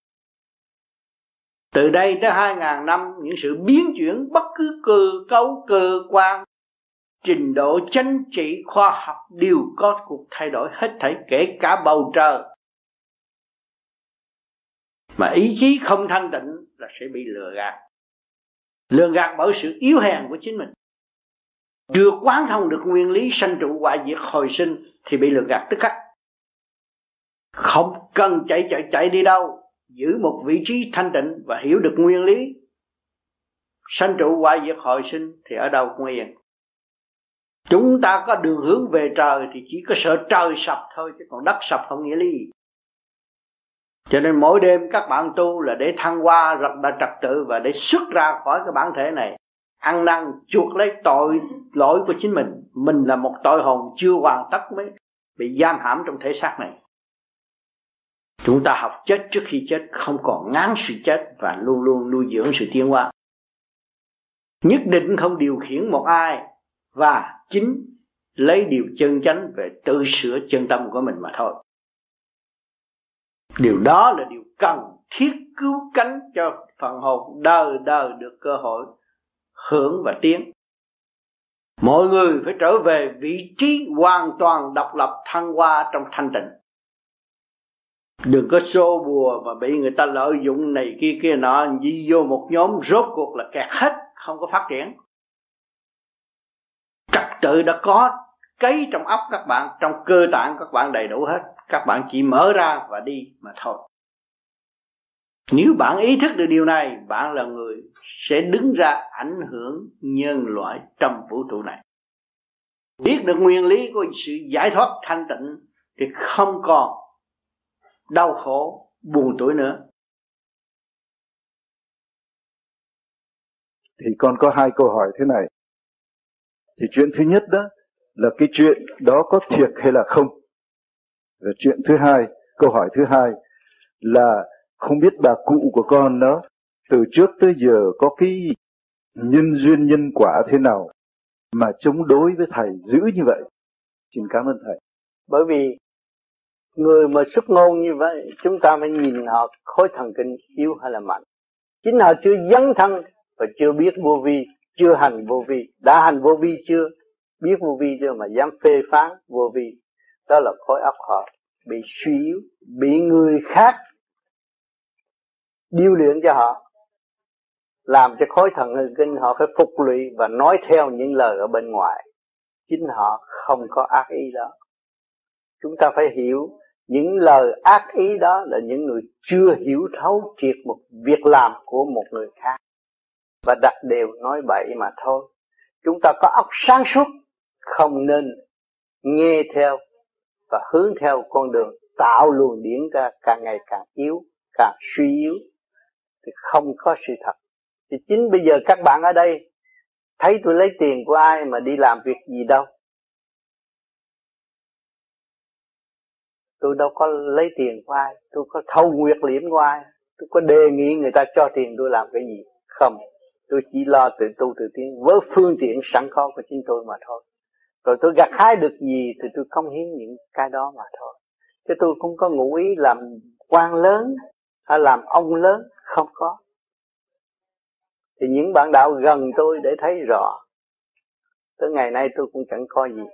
Từ đây tới hai ngàn năm, những sự biến chuyển bất cứ cơ cấu, cơ quan, trình độ chính trị, khoa học đều có cuộc thay đổi hết thảy, kể cả bầu trời. Mà ý chí không thanh tịnh là sẽ bị lừa gạt. Lường gạt bởi sự yếu hèn của chính mình, chưa quán thông được nguyên lý sanh trụ hoại diệt hồi sinh thì bị lường gạt tức khắc. Không cần chạy chạy chạy đi đâu, giữ một vị trí thanh tịnh và hiểu được nguyên lý sanh trụ hoại diệt hồi sinh thì ở đâu cũng yên. Chúng ta có đường hướng về trời thì chỉ có sợ trời sập thôi, chứ còn đất sập không nghĩa lý. Cho nên mỗi đêm các bạn tu là để thăng hoa đặt trật tự và để xuất ra khỏi cái bản thể này, ăn năn chuộc lấy tội lỗi của chính mình. Mình là một tội hồn chưa hoàn tất mới bị giam hãm trong thể xác này. Chúng ta học chết trước khi chết, không còn ngán sự chết và luôn luôn nuôi dưỡng sự tiến hóa. Nhất định không điều khiển một ai, và chính lấy điều chân chánh về tự sửa chân tâm của mình mà thôi. Điều đó là điều cần thiết cứu cánh cho phần hồn đời đời được cơ hội hưởng và tiến. Mọi người phải trở về vị trí hoàn toàn độc lập thăng hoa trong thanh tịnh. Đừng có xô bùa và bị người ta lợi dụng này kia kia nọ, đi vô một nhóm rốt cuộc là kẹt hết, không có phát triển. Trật tự đã có cấy trong óc các bạn, trong cơ tạng các bạn đầy đủ hết. Các bạn chỉ mở ra và đi mà thôi. Nếu bạn ý thức được điều này, bạn là người sẽ đứng ra ảnh hưởng nhân loại trong vũ trụ này. Biết được nguyên lý của sự giải thoát thanh tịnh thì không còn đau khổ, buồn tuổi nữa. Thì con có hai câu hỏi thế này. Thì chuyện thứ nhất đó là cái chuyện đó có thiệt hay là không. Và chuyện thứ hai, câu hỏi thứ hai là không biết bà cụ của con đó từ trước tới giờ có cái nhân duyên nhân quả thế nào mà chống đối với thầy dữ như vậy. Xin cảm ơn thầy. Bởi vì người mà xuất ngôn như vậy, chúng ta phải nhìn họ khối thần kinh yếu hay là mạnh. Chính họ chưa dấn thân và chưa biết vô vi, chưa hành vô vi. Đã hành vô vi chưa, biết vô vi chưa mà dám phê phán vô vi. Đó là khối óc họ bị suy yếu, bị người khác điêu luyện cho họ, làm cho khối thần kinh họ phải phục lụy và nói theo những lời ở bên ngoài. Chính họ không có ác ý đó. Chúng ta phải hiểu những lời ác ý đó là những người chưa hiểu thấu triệt một việc làm của một người khác và đặt đều nói bậy mà thôi. Chúng ta có óc sáng suốt, không nên nghe theo và hướng theo con đường tạo luồng điển ra càng ngày càng yếu, càng suy yếu thì không có sự thật. Thì chính bây giờ các bạn ở đây thấy tôi lấy tiền của ai mà đi làm việc gì đâu. Tôi đâu có lấy tiền của ai, tôi có thâu nguyệt liễm của ai, tôi có đề nghị người ta cho tiền tôi làm cái gì. Không, tôi chỉ lo tự tu tự tiến với phương tiện sẵn có của chính tôi mà thôi. Rồi tôi gặt hái được gì thì tôi cống hiến những cái đó mà thôi. Chứ tôi không có ngụ ý làm quan lớn hay làm ông lớn, không có. Thì những bạn đạo gần tôi để thấy rõ. Tới ngày nay tôi cũng chẳng có gì.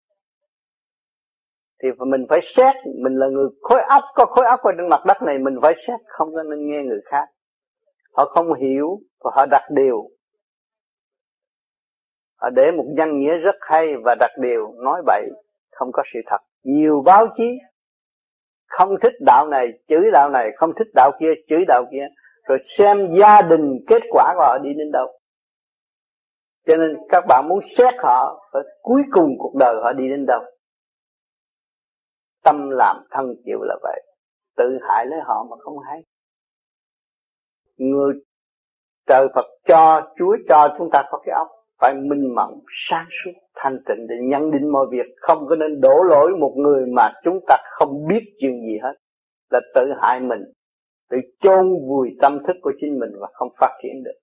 Thì mình phải xét, mình là người khối óc, có khối óc ở trên mặt đất này, mình phải xét, không có nên nghe người khác. Họ không hiểu và họ đặt điều. Họ để một danh nghĩa rất hay và đặt điều, nói bậy, không có sự thật. Nhiều báo chí không thích đạo này, chửi đạo này, không thích đạo kia, chửi đạo kia. Rồi xem gia đình kết quả của họ đi đến đâu. Cho nên các bạn muốn xét họ, phải cuối cùng cuộc đời họ đi đến đâu. Tâm làm thân chịu là vậy. Tự hại lấy họ mà không hay. Người trời Phật cho, Chúa cho chúng ta có cái óc phải minh mẫn, sáng suốt, thanh tịnh để nhận định mọi việc. Không có nên đổ lỗi một người mà chúng ta không biết chuyện gì hết. Là tự hại mình, tự chôn vùi tâm thức của chính mình và không phát triển được.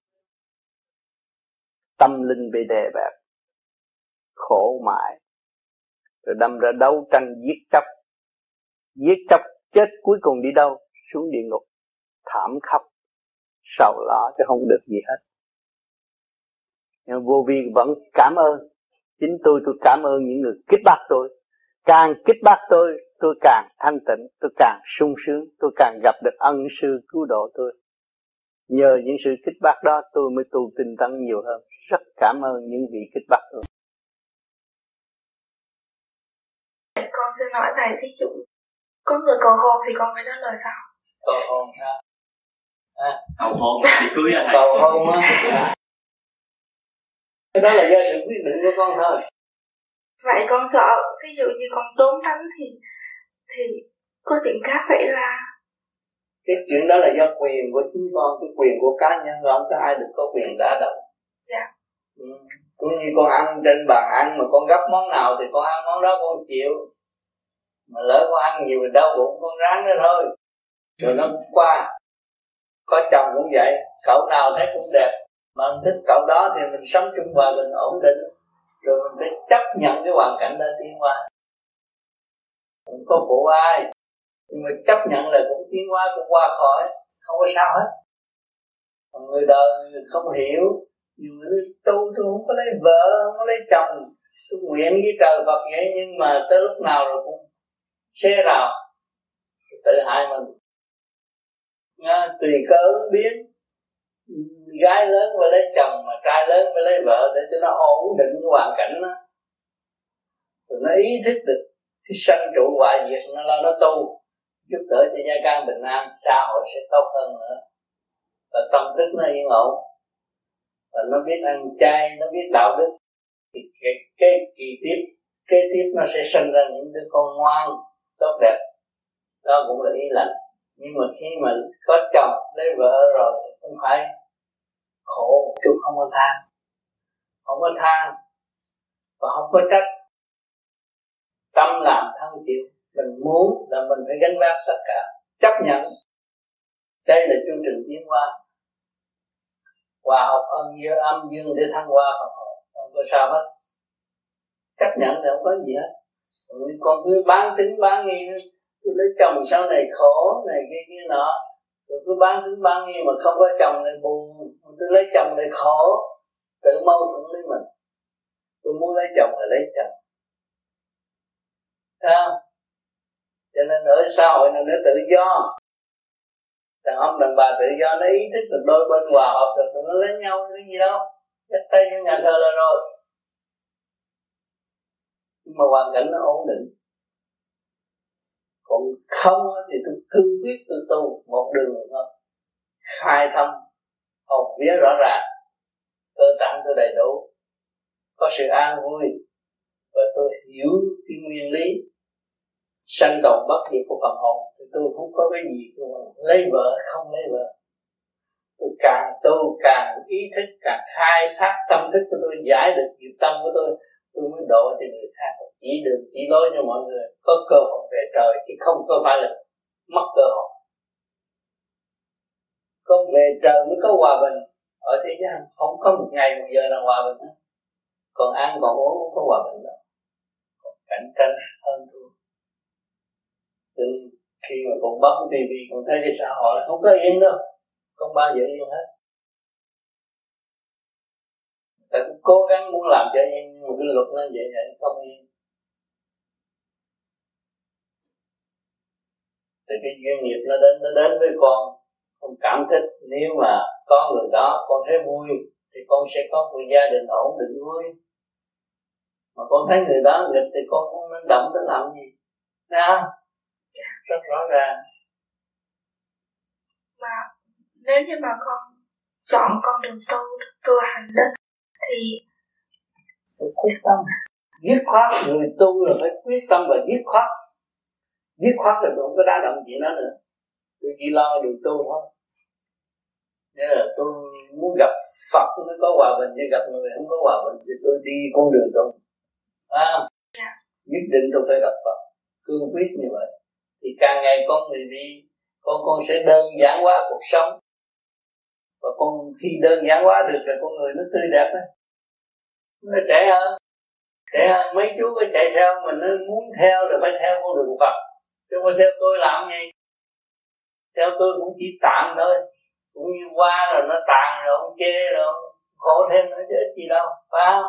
Tâm linh bị đè bẹp, khổ mãi, rồi đâm ra đấu tranh giết chóc. Giết chóc chết cuối cùng đi đâu? Xuống địa ngục, thảm khóc, sầu lo chứ không được gì hết. Nhưng vô vi vẫn cảm ơn. Chính tôi, tôi cảm ơn những người kích bác tôi. Càng kích bác tôi, tôi càng thanh tịnh, tôi càng sung sướng, tôi càng gặp được ân sư cứu độ tôi. Nhờ những sự kích bác đó tôi mới tu tinh tấn nhiều hơn. Rất cảm ơn những vị kích bác tôi. Con xin hỏi thầy, thí dụ có người cầu hôn thì con phải trả lời sao? Cầu hôn ha? À, cầu hôn thì cưới là thầy. cầu hôn á. Cái đó là do sự quyết định của con thôi. Vậy con sợ ví dụ như con trốn tránh thì thì có chuyện khác xảy ra. Cái chuyện đó là do quyền của chính con, cái quyền của cá nhân, không có ai được có quyền đả động. Dạ. Ừ. Cũng như con ăn trên bàn ăn mà con gấp món nào thì con ăn món đó con chịu. Mà lỡ con ăn nhiều thì đau bụng con ráng đó thôi. Rồi nó cũng qua. Có chồng cũng vậy, cậu nào thấy cũng đẹp, mà mình thích cậu đó thì mình sống chung hòa bình ổn định. Rồi mình phải chấp nhận cái hoàn cảnh đó tiến hóa. Không có phụ ai, nhưng mà chấp nhận là cũng tiến hóa, cũng qua khỏi, không có sao hết. Còn người đời không hiểu, nhiều người tu tôi không có lấy vợ, không có lấy chồng, tôi nguyện với trời Phật vậy, nhưng mà tới lúc nào rồi cũng xé rào, tự hại mình. Nha, tùy cơ ứng biến, gái lớn phải lấy chồng mà trai lớn phải lấy vợ để cho nó ổn định cái hoàn cảnh đó. Rồi nó ý thức được cái sanh trụ hoại diệt, nó lo nó tu, giúp đỡ cho gia can bình an, xã hội sẽ tốt hơn nữa. Và tâm thức nó yên ổn, và nó biết ăn chay, nó biết đạo đức, thì cái, cái kỳ tiếp kế tiếp nó sẽ sinh ra những đứa con ngoan tốt đẹp. Đó cũng là ý lành. Nhưng mà khi mà có chồng lấy vợ rồi thì không phải khổ, chứ không có than, không có than và không có trách. Tâm làm thân chịu, mình muốn là mình phải gánh vác tất cả, chấp nhận. Đây là chương trình tiến hóa, hòa hợp âm dương âm dương để thăng hoa Phật hội, không có sao hết. Chấp nhận thì không có gì hết. Còn cứ bán tính bán nghi, tôi lấy chồng sau này khổ này kia kia nọ, rồi cứ bán tính bán nghi mà không có chồng này buồn, tôi lấy chồng này khổ, tự mâu thuẫn với mình. Tôi muốn lấy chồng là lấy chồng. À, cho nên ở xã hội này nó tự do, đàn ông đàn bà tự do, nó ý thức được đôi bên hòa hợp được, nó lấy nhau cái gì đâu, dắt tay vô nhà thờ là rồi. Nhưng mà hoàn cảnh nó ổn định. Còn không thì tôi cương quyết tôi tu một đường thôi, khai thông hồn vía rõ ràng, cơ tạng tôi đầy đủ, có sự an vui, và tôi hiểu cái nguyên lý sanh tồn bất diệt của phần hồn. Thì tôi không có cái gì lấy vợ không lấy vợ. Tôi càng tu càng ý thức, càng khai thác tâm thức của tôi, giải được nghiệp tâm của tôi, tôi mới độ cho người khác, chỉ đường chỉ lối cho mọi người có cơ hội về trời, chứ không có phải là mất cơ hội. Có về trời mới có hòa bình. Ở thế gian không có một ngày một giờ nào hòa bình hết. Còn ăn còn uống không có hòa bình đâu, còn cạnh tranh hơn thua. Từ khi mà còn bấm tivi còn thấy cái xã hội không có yên đâu, không bao giờ yên hết. Ta cũng cố gắng muốn làm cho yên, nhưng mà cái luật nó vậy vậy không yên. Thì cái duyên nghiệp nó đến nó đến với con, con cảm thích. Nếu mà có người đó con thấy vui thì con sẽ có một gia đình ổn định vui. Mà con thấy người đó nghịch thì con không nên động tới làm gì. Nào, rất rõ ràng. Mà nếu như mà con chọn con đường tu, tu hành đó thì phải quyết tâm, dứt khoát. Người tu là phải quyết tâm và dứt khoát. Dứt khoát thì không có đá động chuyện đó nữa. Tôi chỉ lo đường tu thôi. Nên là tôi muốn gặp Phật mới có hòa bình, chứ gặp người không có hòa bình thì tôi đi con đường tu. À, yeah. Nhất định tôi phải gặp Phật, cương quyết như vậy. Thì càng ngày con người đi, con con sẽ đơn giản hóa cuộc sống. Và con khi đơn giản hóa được là con người nó tươi đẹp ấy. Nó trẻ hơn. Trẻ hơn mấy chú phải chạy theo, mình nó muốn theo rồi phải theo con đường của Phật. Chứ không theo tôi làm gì. Theo tôi cũng chỉ tạm thôi. Cũng như qua rồi nó tàn rồi ông chê rồi ông khổ thêm nữa chứ ít gì đâu, phải không?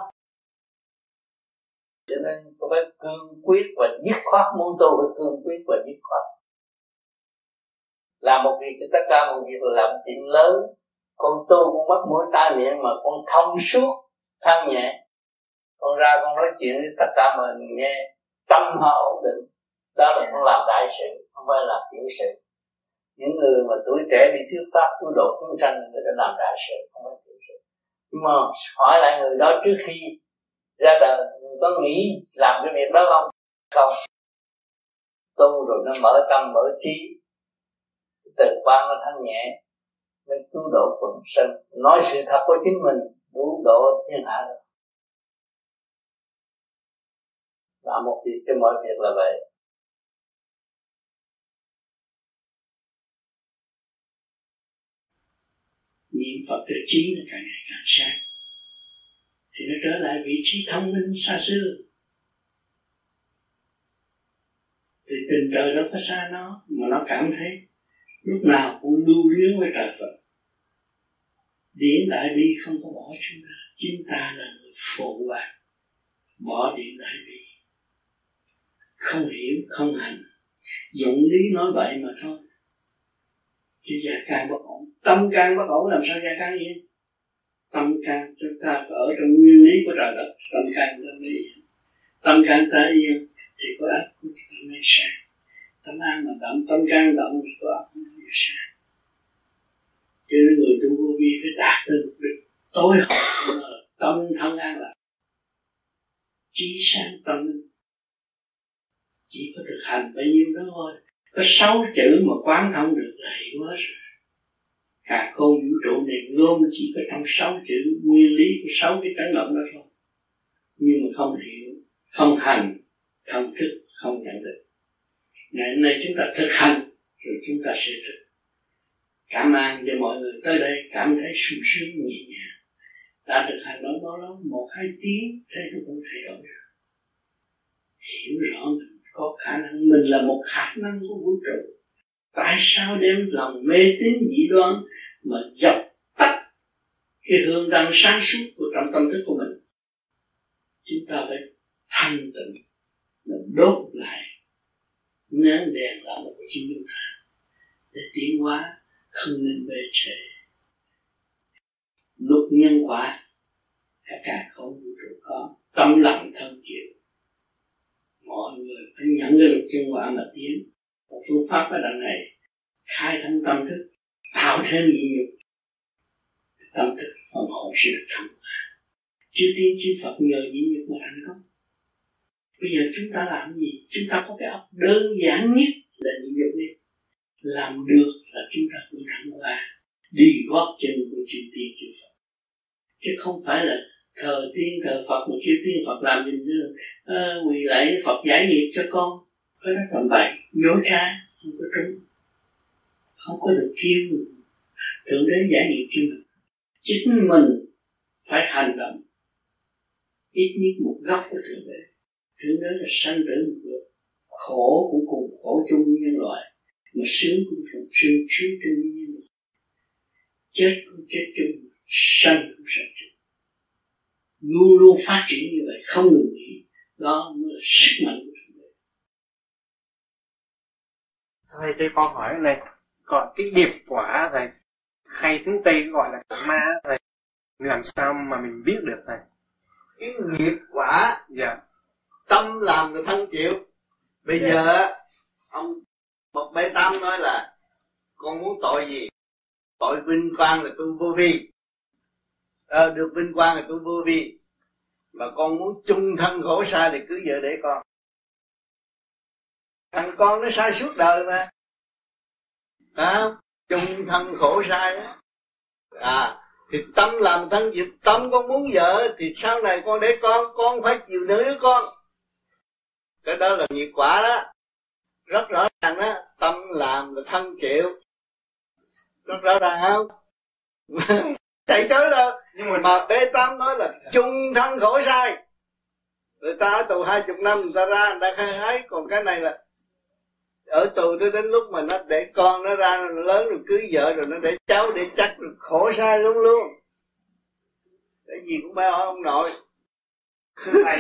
Cho nên tôi phải cương quyết và dứt khoát, muốn tôi phải cương quyết và dứt khoát. Làm một việc cho tất cả một việc là làm chuyện lớn, Con tu con mất mũi tai miệng mà con thông suốt thanh nhẹ, con ra con nói chuyện với tất cả mọi người nghe, tâm họ ổn định, đó là con làm đại sự, không phải làm tiểu sự. Những người mà tuổi trẻ đi thuyết pháp cứu độ chúng sanh, người ta làm đại sự, không phải tiểu sự. Nhưng mà hỏi lại người đó trước khi ra đời, người có nghĩ làm cái việc đó không? Không. Tu rồi nó mở tâm mở trí, từ quan nó thanh nhẹ, mới cứu độ quần sanh, nói sự thật của chính mình, đủ độ thiên hạ rồi. Làm một việc cho mọi việc là vậy. Niệm Phật được trí là càng ngày càng sáng, thì nó trở lại vị trí thông minh xa xưa. Thì tình trời đâu có xa nó, mà nó cảm thấy lúc nào cũng lưu luyến với trời Phật. Điển đại bi không có bỏ chúng ta, chính ta là người phụ bạc bỏ điển đại bi. Không hiểu, không hành, dụng lý nói vậy mà thôi. Chứ gia can bất ổn, tâm can bất ổn làm sao gia can yên? Tâm can chúng ta phải ở trong nguyên lý của trời đất, tâm can ta mới yên. Tâm can ta yên thì có ác của chúng ta mới sáng. Tâm an mà động, tâm can động thì có ác của chúng ta sáng. Cho nên người tu vô vi phải đạt tới mục đích tối hậu là tâm thân an lạc, trí sáng tâm linh. Chỉ có thực hành bấy nhiêu đó thôi. Có sáu chữ mà quán thông được là hay quá rồi. Cả khôn vũ trụ này gom chỉ có trong sáu chữ nguyên lý của sáu cái chấn động đó thôi. Nhưng mà không hiểu, không hành, không thức, không nhận được. Ngày hôm nay chúng ta thực hành, rồi chúng ta sẽ thực. Cảm ơn cho mọi người tới đây cảm thấy sung sướng nhẹ nhàng. Đã thực hành đó bao lâu, một hai tiếng, thấy nó cũng thay đổi rồi. Hiểu rõ mình có khả năng, mình là một khả năng của vũ trụ. Tại sao đem lòng mê tín dị đoan mà dập tắt cái hương đăng sáng suốt của trong tâm thức của mình? Chúng ta phải thanh tịnh, mình đốt lại nén đèn là một của chính chúng ta để tiến hóa, không nên bề trễ. Luật nhân quả cả cả không vũ trụ có, tâm lặng thân chịu. Mọi người phải nhận cái luật nhân quả mà tiến. Một phương pháp ở đằng này khai thông tâm thức, tạo thêm nhị nhục, tâm thức phần hồn sẽ được thông qua. Chư Tiên chư Phật nhờ nhị nhục mà thành công. Bây giờ chúng ta làm gì? Chúng ta có cái óc đơn giản nhất là nhị nhục đi. Làm được là chúng ta cũng thắng qua, đi gót chân của chư Tiên chư Phật. Chứ không phải là thờ tiên thờ Phật mà chư Tiên Phật làm gì nữa. À, quỳ lại Phật giải nghiệp cho con. Cái đó làm bậy, dối trá, không có trúng, không có được kêu Thượng Đế giải nghiệp cho mình. Chính mình phải hành động ít nhất một góc của Thượng Đế. Thượng Đế là sanh tử một lượt, khổ cũng cùng khổ chung với nhân loại, mà sướng cũng cùng sướng sướng chung với nhân loại, chết cũng chết chung, sanh cũng sanh chung, luôn luôn phát triển như vậy, không ngừng nghỉ. Đó mới là sức mạnh của Thượng Đế. Thầy, đây con hỏi này, còn cái nghiệp quả thầy, hay tiếng Tây gọi là karma thầy, làm sao mà mình biết được thầy? Cái nghiệp quả, dạ, tâm làm người thân chịu. Bây dạ. giờ ông Bậc Bê Tam nói là con muốn tội gì? Tội vinh quang là tu vô vi. À, được vinh quang là tu vô vi. Mà con muốn chung thân khổ sai thì cứ vợ để con. Thằng con nó sai suốt đời mà. À, chung thân khổ sai đó. À, thì tâm làm thân chịu. Tâm con muốn vợ thì sau này con để con, con phải chịu nữ với con. Cái đó là nghiệp quả đó. Rất rõ ràng đó. Tâm làm là thân chịu. Rất rõ ràng không? Chạy chối đâu. Nhưng mà, mà Bê Tam nói là chung thân khổ sai. Người ta ở tù hai chục năm người ta ra người ta khai hái. Còn cái này là ở tù tới đến lúc mà nó để con nó ra nó lớn rồi cưới vợ rồi nó để cháu để chắc rồi khổ sai luôn luôn. Cái gì cũng phải hỏi ông nội. Thầy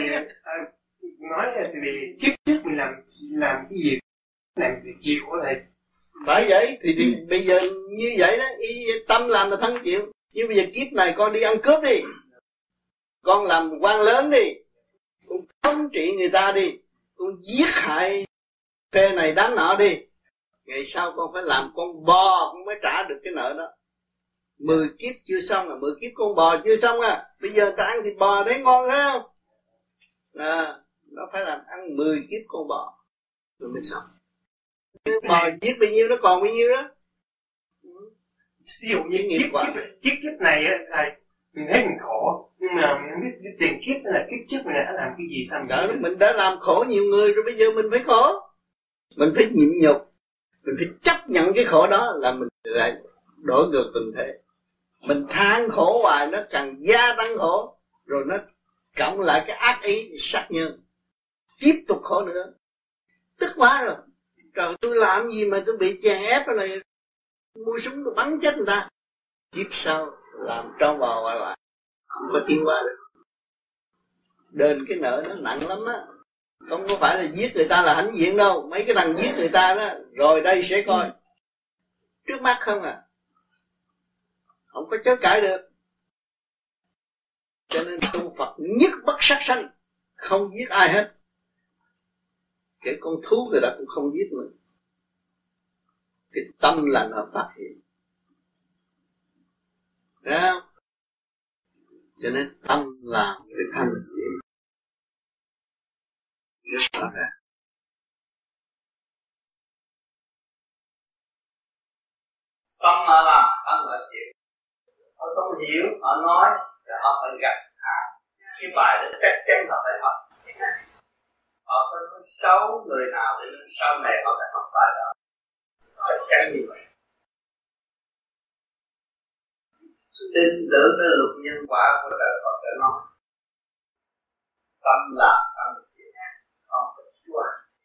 nói thì vì kiếp trước mình làm làm cái gì làm việc chịu của thầy, Phải vậy thì, thì bây giờ như vậy đó, y tâm làm là thân chịu. Nhưng bây giờ kiếp này con đi ăn cướp đi, con làm quan lớn đi, con thống trị người ta đi, con giết hại phe này đám nọ đi, ngày sau con phải làm con bò con mới trả được cái nợ đó. Mười kiếp chưa xong à, mười kiếp con bò chưa xong à. Bây giờ ta ăn thịt bò đấy ngon thấy không? À, nó phải làm ăn mười kiếp con bò rồi mới xong. Cái bò giết bao nhiêu nó còn bao nhiêu đó. Ví dụ như kiếp, kiếp, kiếp, kiếp này á, thầy, mình thấy mình khổ, nhưng mà mình biết cái tiền kiếp này là kiếp trước mình đã làm cái gì sao mình đã, mình đã làm khổ nhiều người rồi, bây giờ mình phải khổ. Mình phải nhịn nhục, mình phải chấp nhận cái khổ đó là mình lại đổi ngược tình thế. Mình than khổ hoài nó càng gia tăng khổ, rồi nó cộng lại cái ác ý sát nhân, tiếp tục khổ nữa. Tức quá rồi. Trời, tôi làm gì mà tôi bị chèn ép cái này, mua súng tôi bắn chết người ta. Kiếp sau làm trâu bò hoài hoài, không có tiến qua được. Đền cái nợ nó nặng lắm á. Không có phải là giết người ta là hãnh diện đâu. Mấy cái thằng giết người ta đó, rồi đây sẽ coi. Trước mắt không à, không có chối cãi được. Cho nên tu Phật nhất bất sát sanh, không giết ai hết. Kể con thú người ta cũng không giết nữa. Cái tâm là nó phát hiện. Thấy không? Cho nên tâm là cái thanh điển rất rõ ràng. Tâm mà làm tâm là chuyện. Họ không hiểu, họ nói là họ phải gặt hái. Cái bài đó chắc chắn họ phải học. Họ có nói xấu người nào để sau này họ phải học bài đó. Chắc chắn như vậy. Tin tưởng đến luật nhân quả của đời Phật đã nói. Tâm làm tâm chuyện, không phải xua.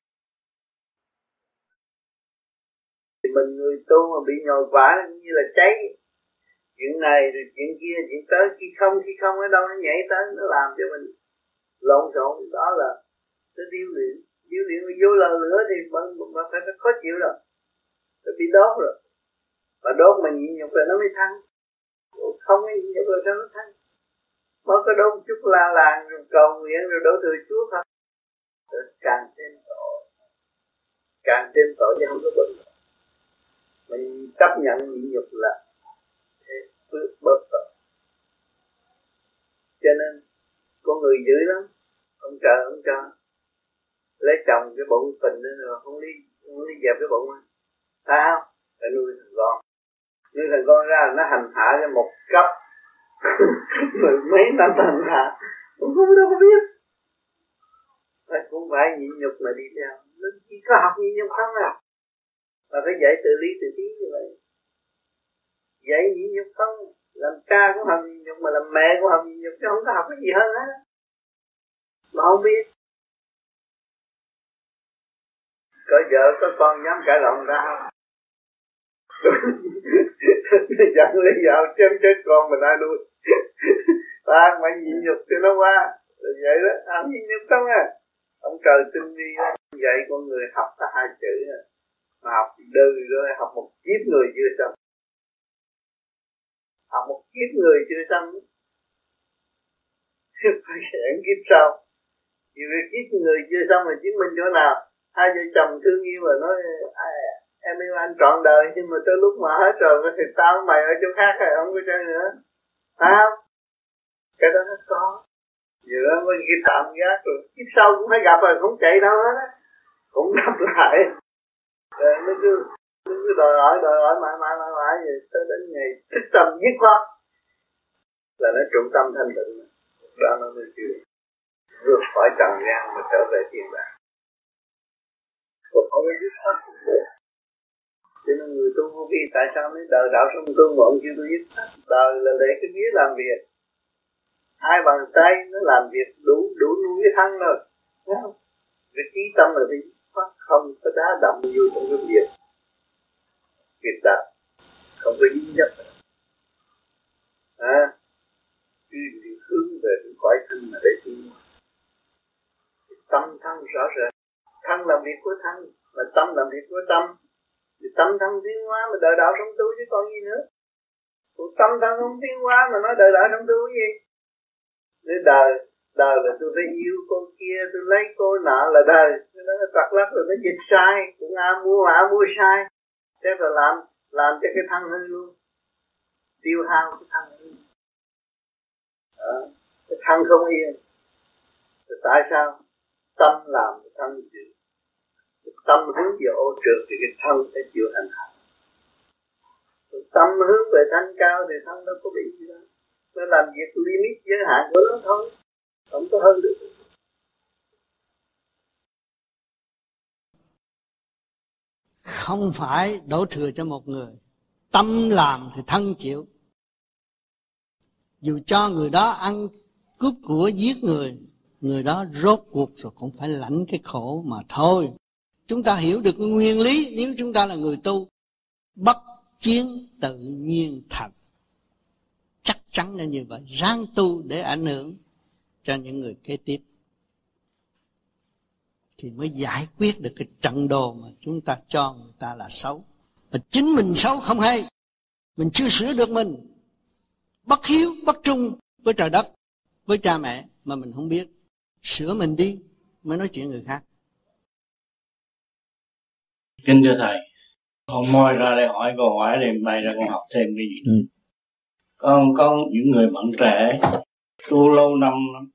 Thì mình người tu mà bị nhồi quả như là cháy. Chuyện này rồi chuyện kia, chuyện tới khi không, khi không ở đâu nó nhảy tới, nó làm cho mình lộn xộn. Đó là nó điêu luyện. Điêu luyện vô lò lửa thì mình, mình phải khó chịu rồi. Nó bị đốt rồi. Và đốt mà nhịn nhục rồi nó mới thăng. Không có nhịn nhục rồi sao nó thăng. Mới có đốt chút la làng rồi cầu nguyện rồi đổ thừa Chúa không. Rồi càng thêm tội. Càng thêm tội chứ không có bệnh. Mình chấp nhận nhịn nhục là phước bớt tội. Cho nên con người dữ lắm. Ông trời ông cho lấy chồng cái bụng phình lên rồi không đi không đi dẹp cái bụng á. Thấy không? Để nuôi thằng con. Nuôi thằng con ra nó hành hạ cho một cấp mười mấy năm hành hạ cũng không đâu có biết. Phải cũng phải nhịn nhục mà đi theo. Nó chỉ có học nhịn nhục không à. Mà phải dạy tự lý tự tí như vậy. Dạy nhịn nhục không. Làm cha cũng học nhịn nhục, mà làm mẹ cũng học nhịn nhục, chứ không có học cái gì hơn á. Mà không biết. Có vợ có con dám cãi lộn ra không? Chẳng lấy vợ chém chết con mình ai nuôi. Ta phải nhịn nhục cho nó qua. Rồi vậy đó, học nhịn nhục không à. Ông trời tinh vi dạy con người học có hai chữ à. Mà học từ rồi học một kiếp người chưa xong. Học một kiếp người chưa xong phải hẹn kiếp sau. Vì cái kiếp người chưa xong là chứng minh chỗ nào. Hai vợ chồng thương yêu và nói em yêu anh trọn đời, nhưng mà tới lúc mà hết rồi thì tao mày ở chỗ khác rồi không có chơi nữa. Phải không? Cái đó nó có. Vừa đó mới ghi tạm gác rồi kiếp sau cũng phải gặp rồi, không chạy đâu hết á. Cũng đập lại. Rồi nó cứ nó cứ đòi hỏi đòi hỏi mãi mãi mãi mãi vậy tới đến ngày thức tâm dứt khoát là nó trung tâm thanh tịnh. Đó nó mới chịu vượt khỏi trần gian mà trở về thiên đàng. Còn không có dứt khoát cũng được. Cho nên người tu vô vi tại sao mới đời đạo sông tu mà ông kêu tôi dứt khoát. Đời là để cái vía làm việc. Hai bàn tay nó làm việc đủ đủ nuôi cái thân rồi. Thấy không? Cái trí tâm là phải dứt khoát, không có đá đậm vô trong cái việc. Việc đạo không có dính dấp. À, cứ hướng về cái cõi thân mà để tu. Tâm thân rõ rệt. Thân làm việc của thân, mà tâm làm việc của tâm. Thì tâm thân tiến hóa mà đời đạo sống tu chứ còn gì nữa. Còn tâm thân không tiến hóa mà nói đời đạo sống tu gì? Để đời, đời là tôi phải yêu cô kia, tôi lấy cô nọ là đời. Nó là trật lắc rồi nó dịch sai, cũng A mua mà A mua sai. Thế rồi làm, làm cho cái thân hư luôn. Tiêu hao cái thân hư. Đó. Cái thân không yên. Thì tại sao? Tâm làm cái thân chịu. Cái tâm hướng về ô trượt thì cái thân sẽ chịu hành hạ. Tâm hướng về thanh cao thì thân đâu có bị gì đâu. Nó làm việc limit giới hạn của nó thôi. Không có hơn được. Không phải đổ thừa cho một người. Tâm làm thì thân chịu. Dù cho người đó ăn cướp của giết người, người đó rốt cuộc rồi cũng phải lãnh cái khổ mà thôi. Chúng ta hiểu được cái nguyên lý nếu chúng ta là người tu. Bất chiến tự nhiên thành. Chắc chắn là như vậy. Ráng tu để ảnh hưởng cho những người kế tiếp. Thì mới giải quyết được cái trận đồ mà chúng ta cho người ta là xấu. Và chính mình xấu không hay. Mình chưa sửa được mình. Bất hiếu, bất trung với trời đất, với cha mẹ mà mình không biết. Sửa mình đi mới nói chuyện người khác. Kính thưa Thầy, con moi ra đây hỏi câu hỏi để may ra con học thêm cái gì. Ừ. Con có những người bạn trẻ tu lâu năm lắm,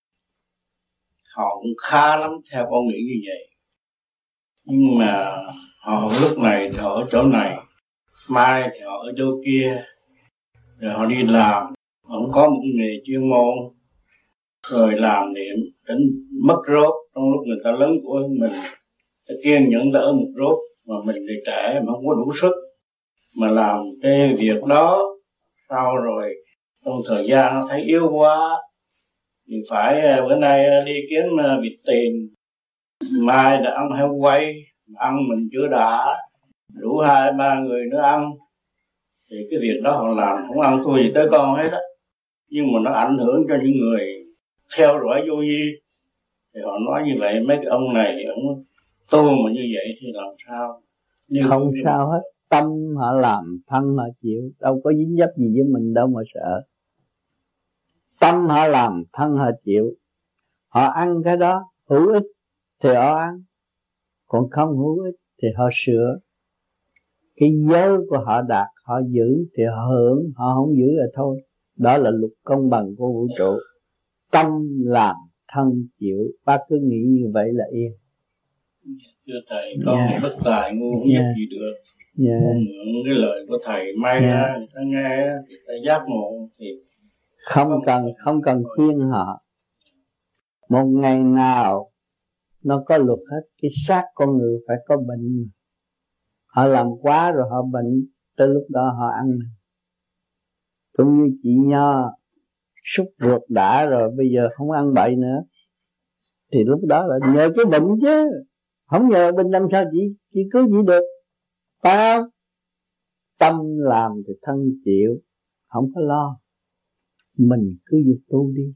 họ cũng khá lắm theo con nghĩ như vậy. Nhưng mà họ lúc này thì họ ở chỗ này, mai thì họ ở chỗ kia, rồi họ đi làm, họ cũng có một nghề chuyên môn, rồi làm niệm đến mất rốt trong lúc người ta lớn tuổi hơn mình, ta kiên nhẫn đỡ một rốt mà mình thì trẻ mà không có đủ sức mà làm cái việc đó, sau rồi trong thời gian nó thấy yếu quá thì phải bữa nay đi kiếm vịt tiền, mai đã ăn heo quay, ăn mình chưa đã, đủ hai ba người nữa ăn, thì cái việc đó họ làm không ăn thua gì tới con hết á, nhưng mà nó ảnh hưởng cho những người theo dõi vô vi, thì họ nói như vậy mấy cái ông này ông tu mà như vậy thì làm sao? Nhưng không sao hết, tâm họ làm, thân họ chịu, đâu có dính dấp gì với mình đâu mà sợ. Tâm họ làm, thân họ chịu. Họ ăn cái đó hữu ích thì họ ăn, còn không hữu ích thì họ sửa. Cái giới của họ đạt, họ giữ thì họ hưởng, họ không giữ là thôi. Đó là luật công bằng của vũ trụ. Tâm làm, thân chịu, bác cứ nghĩ như vậy là yên. Thưa Thầy, con yeah. bất tài ngu không yeah. giúp gì được. Yeah. Con mượn cái lời của Thầy may yeah. ra, người ta nghe, người ta giác ngộ thì không, không cần không cần khuyên họ. Một ngày nào nó có luật hết, cái xác con người phải có bệnh. Họ làm quá rồi họ bệnh, tới lúc đó họ ăn. Cũng như chị Nho súc ruột đã rồi bây giờ không ăn bậy nữa, thì lúc đó là nhờ cái bệnh chứ, không nhờ bệnh làm sao chị chị cứ gì được, phải không? Tâm làm thì thân chịu, không có lo, mình cứ việc tu đi.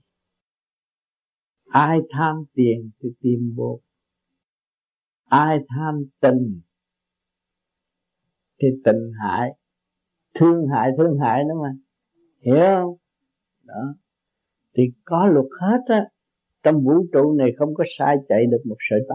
Ai tham tiền thì tìm bộ, ai tham tình thì tình hại, thương hại thương hại đó mà, hiểu không? Đó, thì có luật hết á. Trong vũ trụ này không có sai chạy được một sợi tóc,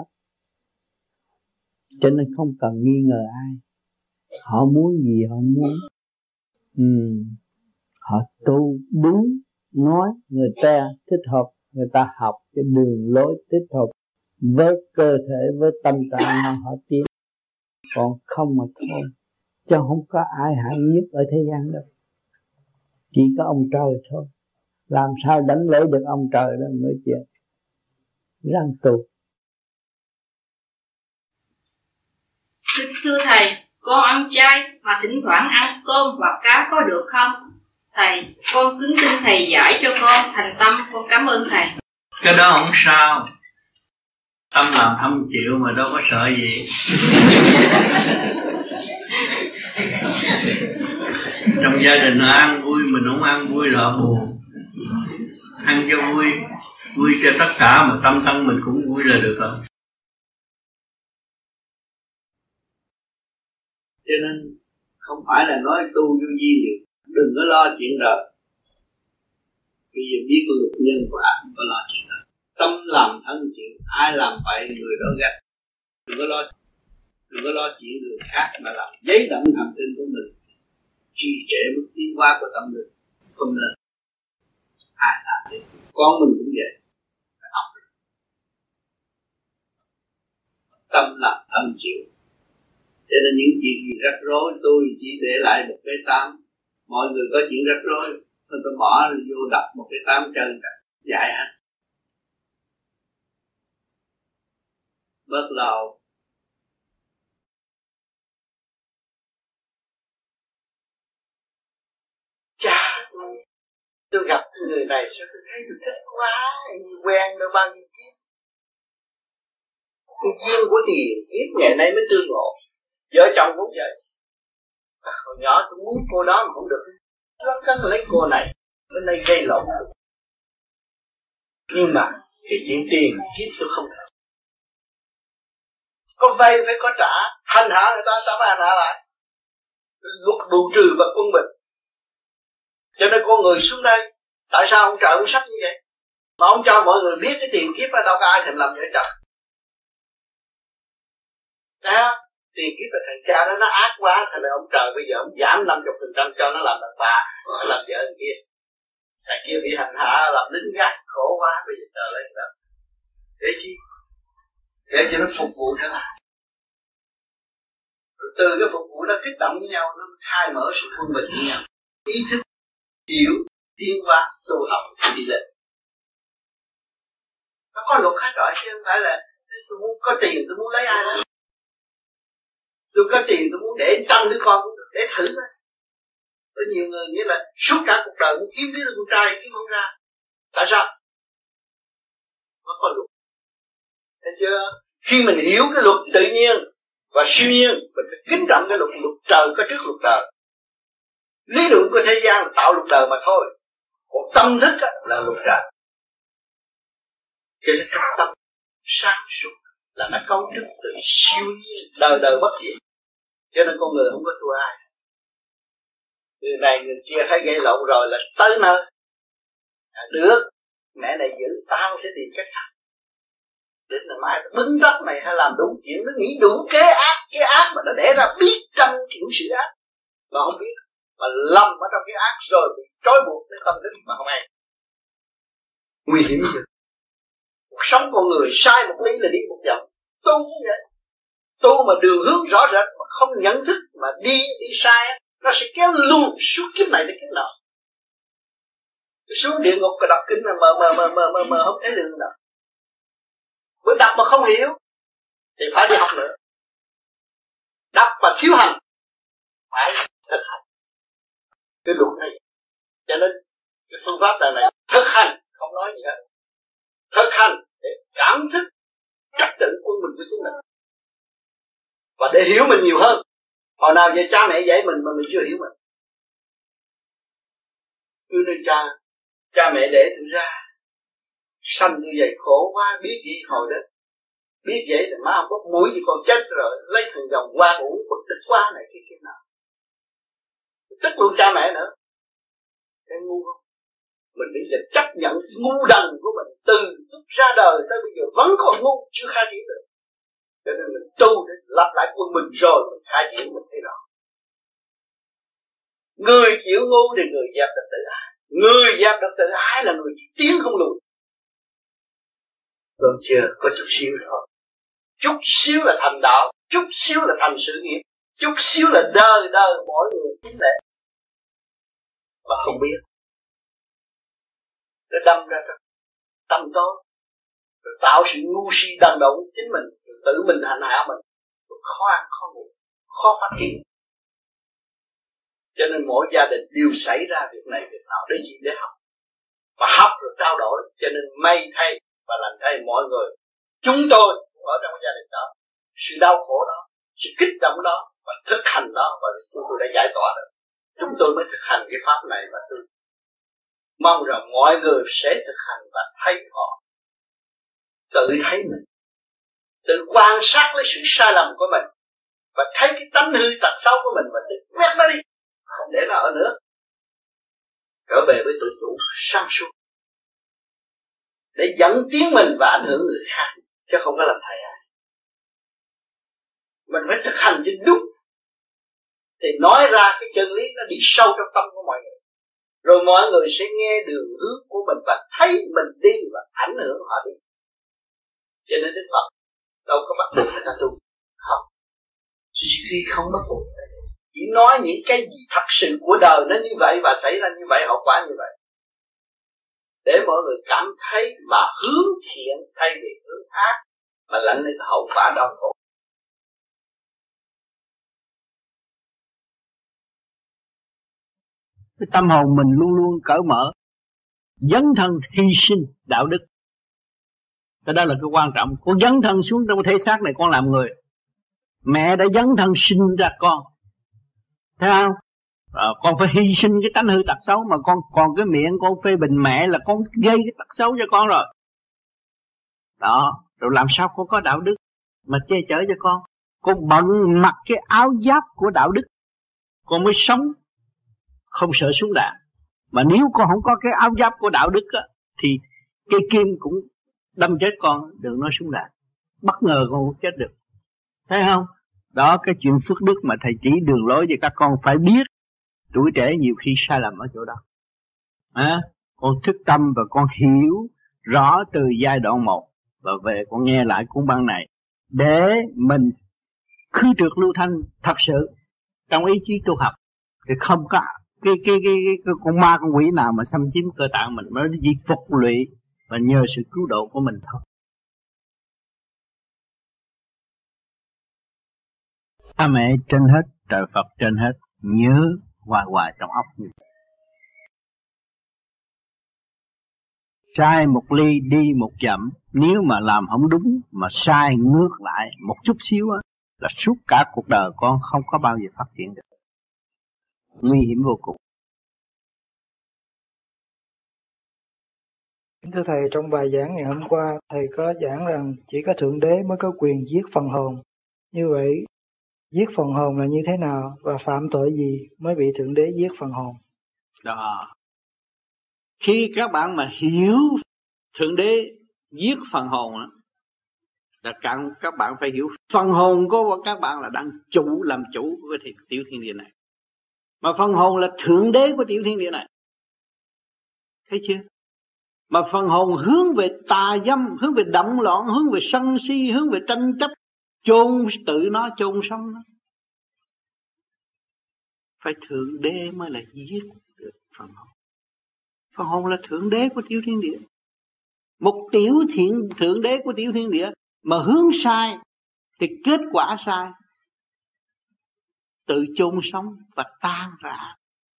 cho nên không cần nghi ngờ ai. Họ muốn gì họ muốn, ừ. Họ tu đúng, nói người ta thích hợp, người ta học cái đường lối thích hợp với cơ thể, với tâm trạng họ tiến. Còn không mà thôi, chứ không có ai hại nhất ở thế gian đâu, chỉ có ông trời thôi. Làm sao đánh lấy được ông trời đó nói chuyện. Răng tu. Thưa Thầy, con ăn chay mà thỉnh thoảng ăn cơm và cá có được không? Thầy, con kính xin Thầy giải cho con thành tâm, con cảm ơn Thầy. Cái đó không sao, tâm làm thâm chịu mà đâu có sợ gì. Trong gia đình họ ăn vui, mình không ăn vui là họ buồn. Ăn cho vui, vui cho tất cả mà tâm thân mình cũng vui là được rồi. Cho nên không phải là nói tu vô duyên được, đừng có lo chuyện đời. Bây giờ biết luật nhân quả, không có lo chuyện đời. Tâm làm thân chịu, ai làm vậy người đó ghét. Đừng có lo, đừng có lo chuyện người khác mà làm giấy động thần kinh của mình, trì trệ bước tiến hóa của tâm linh. Không nên. Ai làm vậy? Con mình cũng vậy. Tâm làm thân chịu. Cho nên những chuyện gì rắc rối tôi chỉ để lại một cái tám. Mọi người có chuyện rắc rối, thôi tôi bỏ vô đập một cái tám chân cả. Dạy hết. Bớt lâu. Chà, tôi, tôi gặp người này sao tôi thấy tôi thích quá, quen đâu bao nhiêu kiếp. Cái duyên của tiền kiếp ngày nay mới tương ngộ. Vợ chồng cũng vậy. À, hồi nhỏ tôi muốn cô đó mà không được, lấn cấn lấy cô này, bên đây gây lộn. Nhưng mà cái chuyện tiền kiếp tôi không thể. Có vay phải có trả, hành hạ người ta sao phải hành hạ lại? Luật bù trừ và quân bình. Cho nên con người xuống đây, tại sao ông trời ông sắp như vậy? Mà ông cho mọi người biết cái tiền kiếp ở đâu có ai thèm làm vợ chồng. Thấy không? Tiền kiếp là thằng cha đó nó ác quá, thành ra ông trời bây giờ ông giảm năm mươi phần trăm cho nó làm đàn bà, nó làm vợ thằng kia. Thằng kia bị hành hạ làm lính gác khổ quá, bây giờ trời lên rồi. Để chi? Để cho nó phục vụ trở lại. Rồi từ cái phục vụ đó kích động với nhau, nó khai mở sự quân bình với nhau. Ý thức, hiểu, tiến hóa, tu học, đi lên. Nó có luật khác rõ chứ không phải là tôi muốn có tiền tôi muốn lấy ai đó. Tôi có tiền tôi muốn để trăm đứa con cũng được, để thử thôi. Có nhiều người nghĩa là suốt cả cuộc đời muốn kiếm đứa con trai kiếm không ra. Tại sao? Nó có luật. Thấy chưa? Khi mình hiểu cái luật tự nhiên và siêu nhiên, mình phải kính trọng cái luật, luật trời có trước luật đời. Lý luận của thế gian là tạo luật đời mà thôi. Còn tâm thức là luật trời. Cho nên các tâm sáng suốt là nó cấu trúc từ siêu nhiên, đời đời bất diệt. Cho nên con người không có thua ai. Người này người kia thấy gây lộn rồi là tới nơi. À, được, mẹ này giữ, tao sẽ tìm cách khác. Đến là mai bứng tóc mày hay làm đúng chuyện, nó nghĩ đủ kế ác, cái ác mà nó để ra biết trăm kiểu sự ác. Mà không biết, mà lầm ở trong cái ác rồi bị trói buộc đến tâm thức mà không ai. Nguy hiểm chưa? Cuộc sống con người sai một lý là đi một vòng. Tu cũng vậy. Tu mà đường hướng rõ rệt mà không nhận thức mà đi đi sai, nó sẽ kéo luôn suốt kiếp này đến kiếp nọ. Xuống địa ngục và đọc kinh là mờ mờ mờ mờ mờ mờ không thấy đường đâu. Bởi đọc mà không hiểu thì phải đi học nữa. Đọc mà thiếu hành phải thực hành. Cái luật này. Cho nên cái phương pháp này này thực hành, không nói gì hết. Thực hành để cảm thức trật tự quân mình với chúng mình. Và để hiểu mình nhiều hơn. Hồi nào giờ cha mẹ dạy mình mà mình chưa hiểu mình. Cứ nơi cha, cha mẹ để tôi ra. Sanh như vậy khổ quá, biết gì hồi đó. Biết vậy thì má không có mũi gì còn chết rồi. Lấy thằng dòng qua uống, bực tức quá này kia kia nào. Tức luôn cha mẹ nữa. Cái ngu không? Mình bây giờ chấp nhận ngu đần của mình. Từ lúc ra đời tới bây giờ vẫn còn ngu, chưa khai triển được. Cho nên mình tu để lặp lại quân mình rồi mình khai triển mình thấy rõ. Người chịu ngu thì người dẹp được tự ái. Người dẹp được tự ái là người tiến không lùi. Còn chưa có chút xíu thôi. Chút xíu là thành đạo, chút xíu là thành sự nghiệp, chút xíu là đời đời mỗi người chính lệ. Và không biết. Nó đâm ra trong tâm tối. Rồi tạo sự ngu si đần độn chính mình, rồi tự mình hành hạ mình, rồi khó ăn, khó ngủ, khó phát triển. Cho nên mỗi gia đình đều xảy ra việc này việc nào để gì để học. Và học rồi trao đổi, cho nên may thay và lành thay mọi người. Chúng tôi cũng ở trong cái gia đình đó, sự đau khổ đó, sự kích động đó và thực hành đó, và chúng tôi đã giải tỏa được. Chúng tôi mới thực hành cái pháp này, và tôi mong rằng mọi người sẽ thực hành và thấy họ tự thấy mình, tự quan sát lấy sự sai lầm của mình và thấy cái tánh hư tật xấu của mình và tự quét nó đi, không để nó ở nữa, trở về với tự chủ sáng suốt để dẫn tiến mình và ảnh hưởng người khác, chứ không có làm thầy ai. Mình phải thực hành cho đúng thì nói ra cái chân lý nó đi sâu trong tâm của mọi người, rồi mọi người sẽ nghe đường hướng của mình và thấy mình đi và ảnh hưởng họ đi. Cho nên Đức Phật đâu có bắt buộc người ta tu, không. Suzuki không bắt buộc, chỉ nói những cái gì thật sự của đời nó như vậy và xảy ra như vậy, hậu quả như vậy, để mọi người cảm thấy mà hướng thiện thay vì hướng ác, mà lãnh lên hậu quả đau khổ. Cái tâm hồn mình luôn luôn cởi mở, dấn thân hy sinh đạo đức. Cái đó là cái quan trọng. Con dấn thân xuống trong thể xác này, con làm người. Mẹ đã dấn thân sinh ra con, thấy không? À, con phải hy sinh cái tánh hư tật xấu, mà con còn cái miệng con phê bình mẹ là con gây cái tật xấu cho con rồi. Đó, rồi làm sao con có đạo đức mà che chở cho con? Con bận mặc cái áo giáp của đạo đức, con mới sống không sợ súng đạn. Mà nếu con không có cái áo giáp của đạo đức á, thì cây kim cũng đâm chết con, đừng nói súng đạn. Bất ngờ con cũng chết được, thấy không? Đó, cái chuyện phước đức mà thầy chỉ đường lối cho các con phải biết. Tuổi trẻ nhiều khi sai lầm ở chỗ đó. À, con thức tâm và con hiểu rõ từ giai đoạn một, và về con nghe lại cuốn băng này để mình khứ trượt lưu thanh thật sự trong ý chí tu học, thì không có cái cái cái, cái, cái con ma con quỷ nào mà xâm chiếm cơ tạng mình, nó chỉ phục lụy và nhờ sự cứu độ của mình thôi. Cha mẹ trên hết, trời Phật trên hết, nhớ hoài hoài trong óc như vậy. Sai một ly đi một dặm, nếu mà làm không đúng mà sai ngược lại một chút xíu á, là suốt cả cuộc đời con không có bao giờ phát triển được. Nguy hiểm vô cùng. Thưa Thầy, trong bài giảng ngày hôm qua, Thầy có giảng rằng chỉ có Thượng Đế mới có quyền giết phần hồn. Như vậy, giết phần hồn là như thế nào và phạm tội gì mới bị Thượng Đế giết phần hồn? Đó. Khi các bạn mà hiểu Thượng Đế giết phần hồn đó, là các, các bạn phải hiểu phần hồn của các bạn là đang chủ, làm chủ của cái tiểu thiên địa này. Mà phần hồn là Thượng Đế của tiểu thiên địa này. Thấy chưa? Mà phần hồn hướng về tà dâm, hướng về động loạn, hướng về sân si, hướng về tranh chấp, chôn tự nó, chôn sống nó. Phải Thượng Đế mới là giết được phần hồn. Phần hồn là Thượng Đế của tiểu thiên địa. Một tiểu thiện Thượng Đế của tiểu thiên địa mà hướng sai thì kết quả sai, tự chôn sống và tan rã.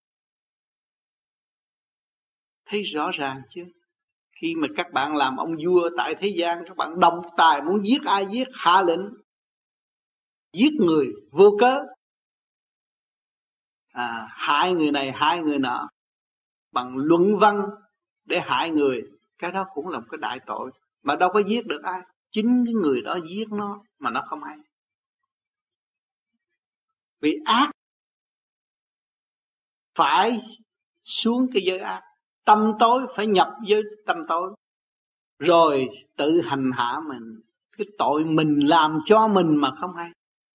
Thấy rõ ràng chưa? Khi mà các bạn làm ông vua tại thế gian, các bạn đồng tài muốn giết ai giết, hạ lệnh giết người vô cớ, à, hại người này hại người nọ bằng luận văn để hại người, cái đó cũng là một cái đại tội, mà đâu có giết được ai. Chính cái người đó giết nó mà nó không hay. Vì ác phải xuống cái giới ác, tâm tối phải nhập với tâm tối, rồi tự hành hạ mình. Cái tội mình làm cho mình mà không hay.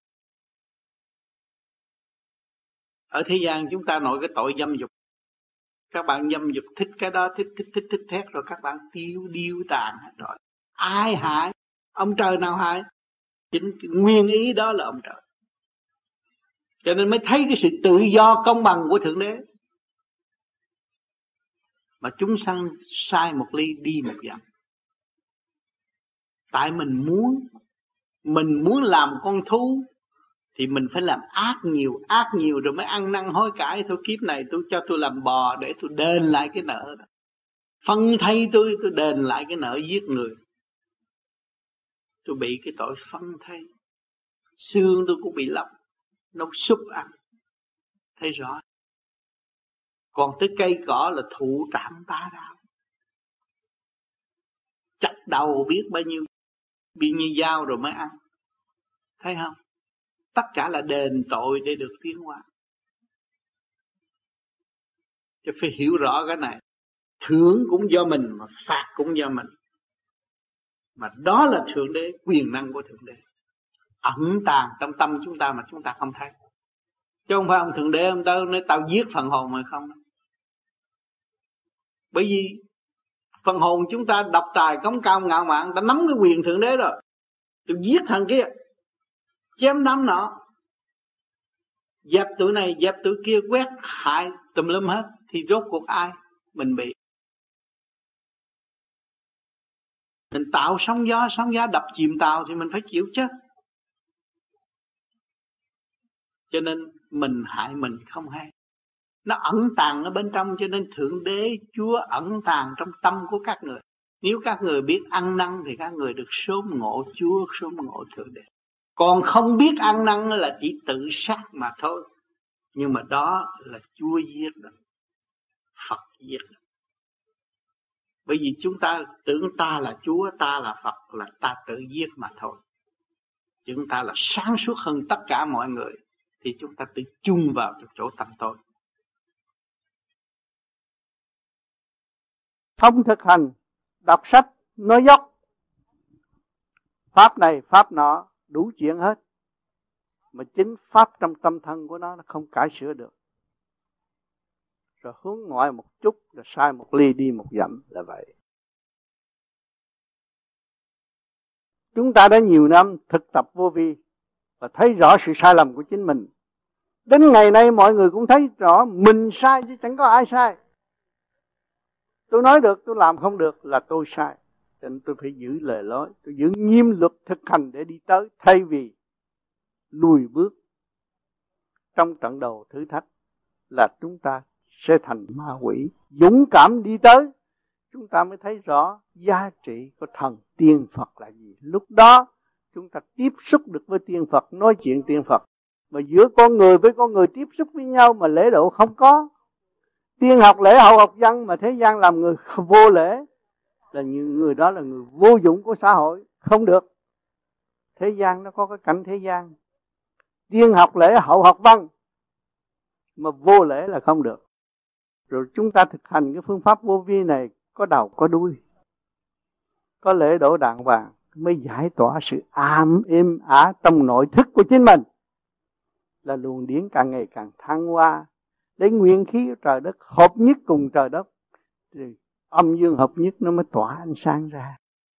Ở thế gian chúng ta nói cái tội dâm dục. Các bạn dâm dục thích cái đó, thích thích thích thích thét, rồi các bạn tiêu điêu tàn hết rồi. Ai hại? Ông trời nào hại? Chính cái nguyên ý đó là ông trời. Cho nên mới thấy cái sự tự do công bằng của Thượng Đế. Mà chúng sanh sai một ly đi một dặm. Tại mình muốn, mình muốn làm con thú thì mình phải làm ác nhiều, ác nhiều rồi mới ăn năn hối cải. Thôi kiếp này tôi cho tôi làm bò để tôi đền lại cái nợ đó. Phân thay tôi, tôi đền lại cái nợ giết người. Tôi bị cái tội phân thay. Xương tôi cũng bị lọc, nấu súp ăn. Thấy rõ. Còn tới cây cỏ là thụ trảm tá đạo. Chặt đầu biết bao nhiêu, bị như dao rồi mới ăn. Thấy không? Tất cả là đền tội để được tiến hóa. Chứ phải hiểu rõ cái này. Thưởng cũng do mình mà phạt cũng do mình. Mà đó là Thượng Đế, quyền năng của Thượng Đế. Ẩn tàng trong tâm chúng ta mà chúng ta không thấy. Chứ không phải ông Thượng Đế ông tao nói tao giết phần hồn mà không. Bởi vì phần hồn chúng ta độc tài cống cao ngạo mạn, đã nắm cái quyền Thượng Đế rồi. Tôi giết thằng kia, chém đám nọ, dẹp tụi này dẹp tụi kia, quét hại tùm lum hết. Thì rốt cuộc ai mình bị? Mình tạo sóng gió, sóng gió đập chìm tàu thì mình phải chịu chứ. Cho nên mình hại mình không hay. Nó ẩn tàng ở bên trong, cho nên Thượng Đế Chúa ẩn tàng trong tâm của các người. Nếu các người biết ăn năn thì các người được sớm ngộ Chúa, sớm ngộ Thượng Đế. Còn không biết ăn năn là chỉ tự sát mà thôi. Nhưng mà đó là Chúa giết đó, Phật giết đó. Bởi vì chúng ta tưởng ta là Chúa, ta là Phật, là ta tự giết mà thôi. Chúng ta là sáng suốt hơn tất cả mọi người, thì chúng ta tự chung vào chỗ tâm tối. Không thực hành, đọc sách, nói dốc, pháp này, pháp nọ, đủ chuyện hết. Mà chính pháp trong tâm thân của nó, nó không cải sửa được. Rồi hướng ngoại một chút, rồi sai một ly đi một dặm là vậy. Chúng ta đã nhiều năm thực tập vô vi và thấy rõ sự sai lầm của chính mình. Đến ngày nay mọi người cũng thấy rõ mình sai chứ chẳng có ai sai. Tôi nói được, tôi làm không được là tôi sai. Cho nên tôi phải giữ lời nói, tôi giữ nghiêm luật thực hành để đi tới, thay vì lùi bước. Trong trận đầu thử thách là chúng ta sẽ thành ma quỷ, dũng cảm đi tới, chúng ta mới thấy rõ giá trị của thần tiên Phật là gì. Lúc đó chúng ta tiếp xúc được với tiên Phật, nói chuyện tiên Phật. Mà giữa con người với con người tiếp xúc với nhau mà lễ độ không có. Tiên học lễ, hậu học văn, mà thế gian làm người vô lễ, là những người đó là người vô dụng của xã hội. Không được. Thế gian nó có cái cảnh thế gian. Tiên học lễ, hậu học văn, mà vô lễ là không được. Rồi chúng ta thực hành cái phương pháp vô vi này có đầu có đuôi, có lễ độ đàng hoàng, mới giải tỏa sự ám êm ả trong nội thức của chính mình. Là luồng điển càng ngày càng thăng hoa, để nguyên khí của trời đất hợp nhất cùng trời đất, thì âm dương hợp nhất nó mới tỏa ánh sáng ra.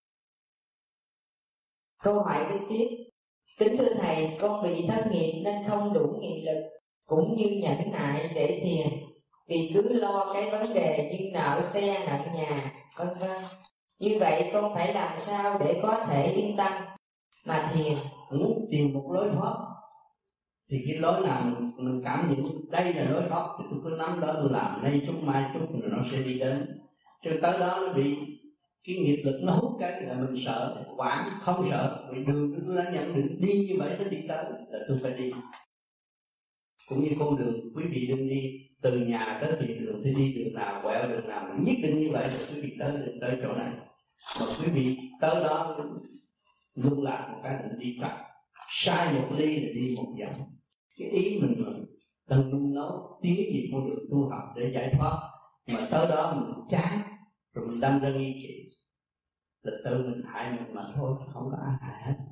Câu hỏi kế tiếp. Kính thưa Thầy, con bị thất nghiệp nên không đủ nghị lực cũng như nhẫn nại để thiền, vì cứ lo cái vấn đề như nợ xe nợ nhà vân vân. Như vậy con phải làm sao để có thể yên tâm mà thiền? Muốn tìm một lối thoát thì cái lối nào mình, mình cảm nhận đây là lối thoát thì tôi cứ nắm đó tôi làm, nay chút mai chút rồi nó sẽ đi đến. Chứ tới đó nó bị cái nghiệp lực nó hút cái là mình sợ, quản không sợ, vì đường tôi đã nhận định đi như vậy nó đi tới là tôi phải đi. Cũng như con đường quý vị đừng đi từ nhà tới thiền đường thì đi đường nào quẹo đường nào, nhất định như vậy rồi quý vị tới tới chỗ này. Mà quý vị tới đó lung lạc một cái là đi chậm, sai một ly là đi một dặm. Cái ý mình là cần nung nấu tiến gì con đường tu học để giải thoát, mà tới đó mình chán rồi mình đâm ra nghi kỵ, là tự mình hại mình mà thôi, không có ai hại hết.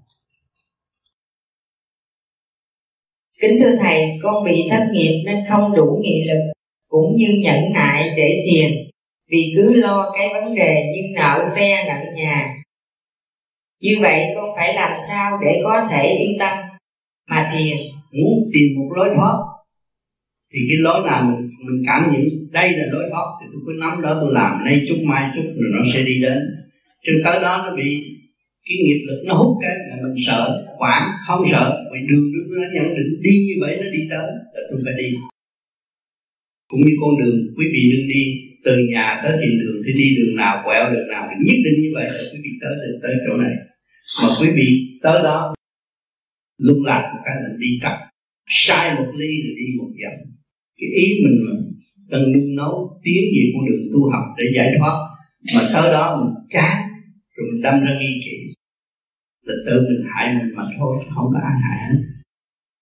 Kính thưa Thầy, con bị thất nghiệp nên không đủ nghị lực cũng như nhẫn nại để thiền, vì cứ lo cái vấn đề như nợ xe nợ nhà. Như vậy con phải làm sao để có thể yên tâm mà thiền? Muốn tìm một lối thoát thì cái lối nào mình, mình cảm nhận đây là lối thoát thì tôi cứ nắm đó tôi làm, nay chút mai chút rồi nó sẽ đi đến. Chứ tới đó nó bị cái nghiệp lực nó hút cái là mình sợ, quản không sợ, vì đường tôi đã nhận định đi như vậy nó đi tới là tôi phải đi. Cũng như con đường quý vị đừng đi từ nhà tới thiền đường thì đi đường nào quẹo đường nào, nhất định như vậy là quý vị tới tới chỗ này. Mà quý vị tới đó lung lạc một cái là đi chậm, sai một ly là đi một dặm. Cái ý mình là cần nung nấu tiến về con đường tu học để giải thoát, mà tới đó mình chán rồi mình đâm ra nghi kỵ, là tự mình hại mình mà thôi, không có ai hại hết.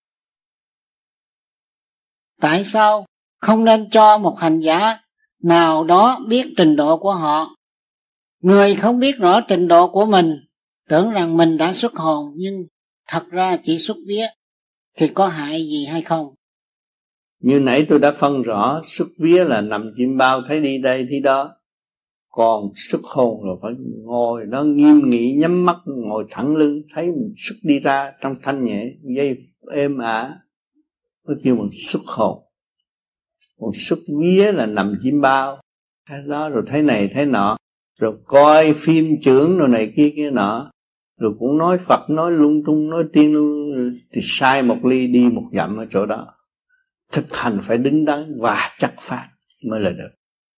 Tại sao không nên cho một hành giả nào đó biết trình độ của họ? Người không biết rõ trình độ của mình, tưởng rằng mình đã xuất hồn, nhưng thật ra chỉ xuất vía, thì có hại gì hay không? Như nãy tôi đã phân rõ, xuất vía là nằm chim bao thấy đi đây thấy đó. Còn xuất hồn rồi phải ngồi nó nghiêm nghị, nhắm mắt ngồi thẳng lưng, thấy mình xuất đi ra trong thanh nhẹ, dây êm ả, nó kêu mình xuất hồn. Còn xuất vía là nằm chim bao cái đó, rồi thấy này thấy nọ, rồi coi phim chưởng rồi này kia kia nọ, rồi cũng nói Phật, nói lung tung, nói tiên luôn, thì sai một ly đi một dặm ở chỗ đó. Thực hành phải đứng đắn và chắc phát mới là được.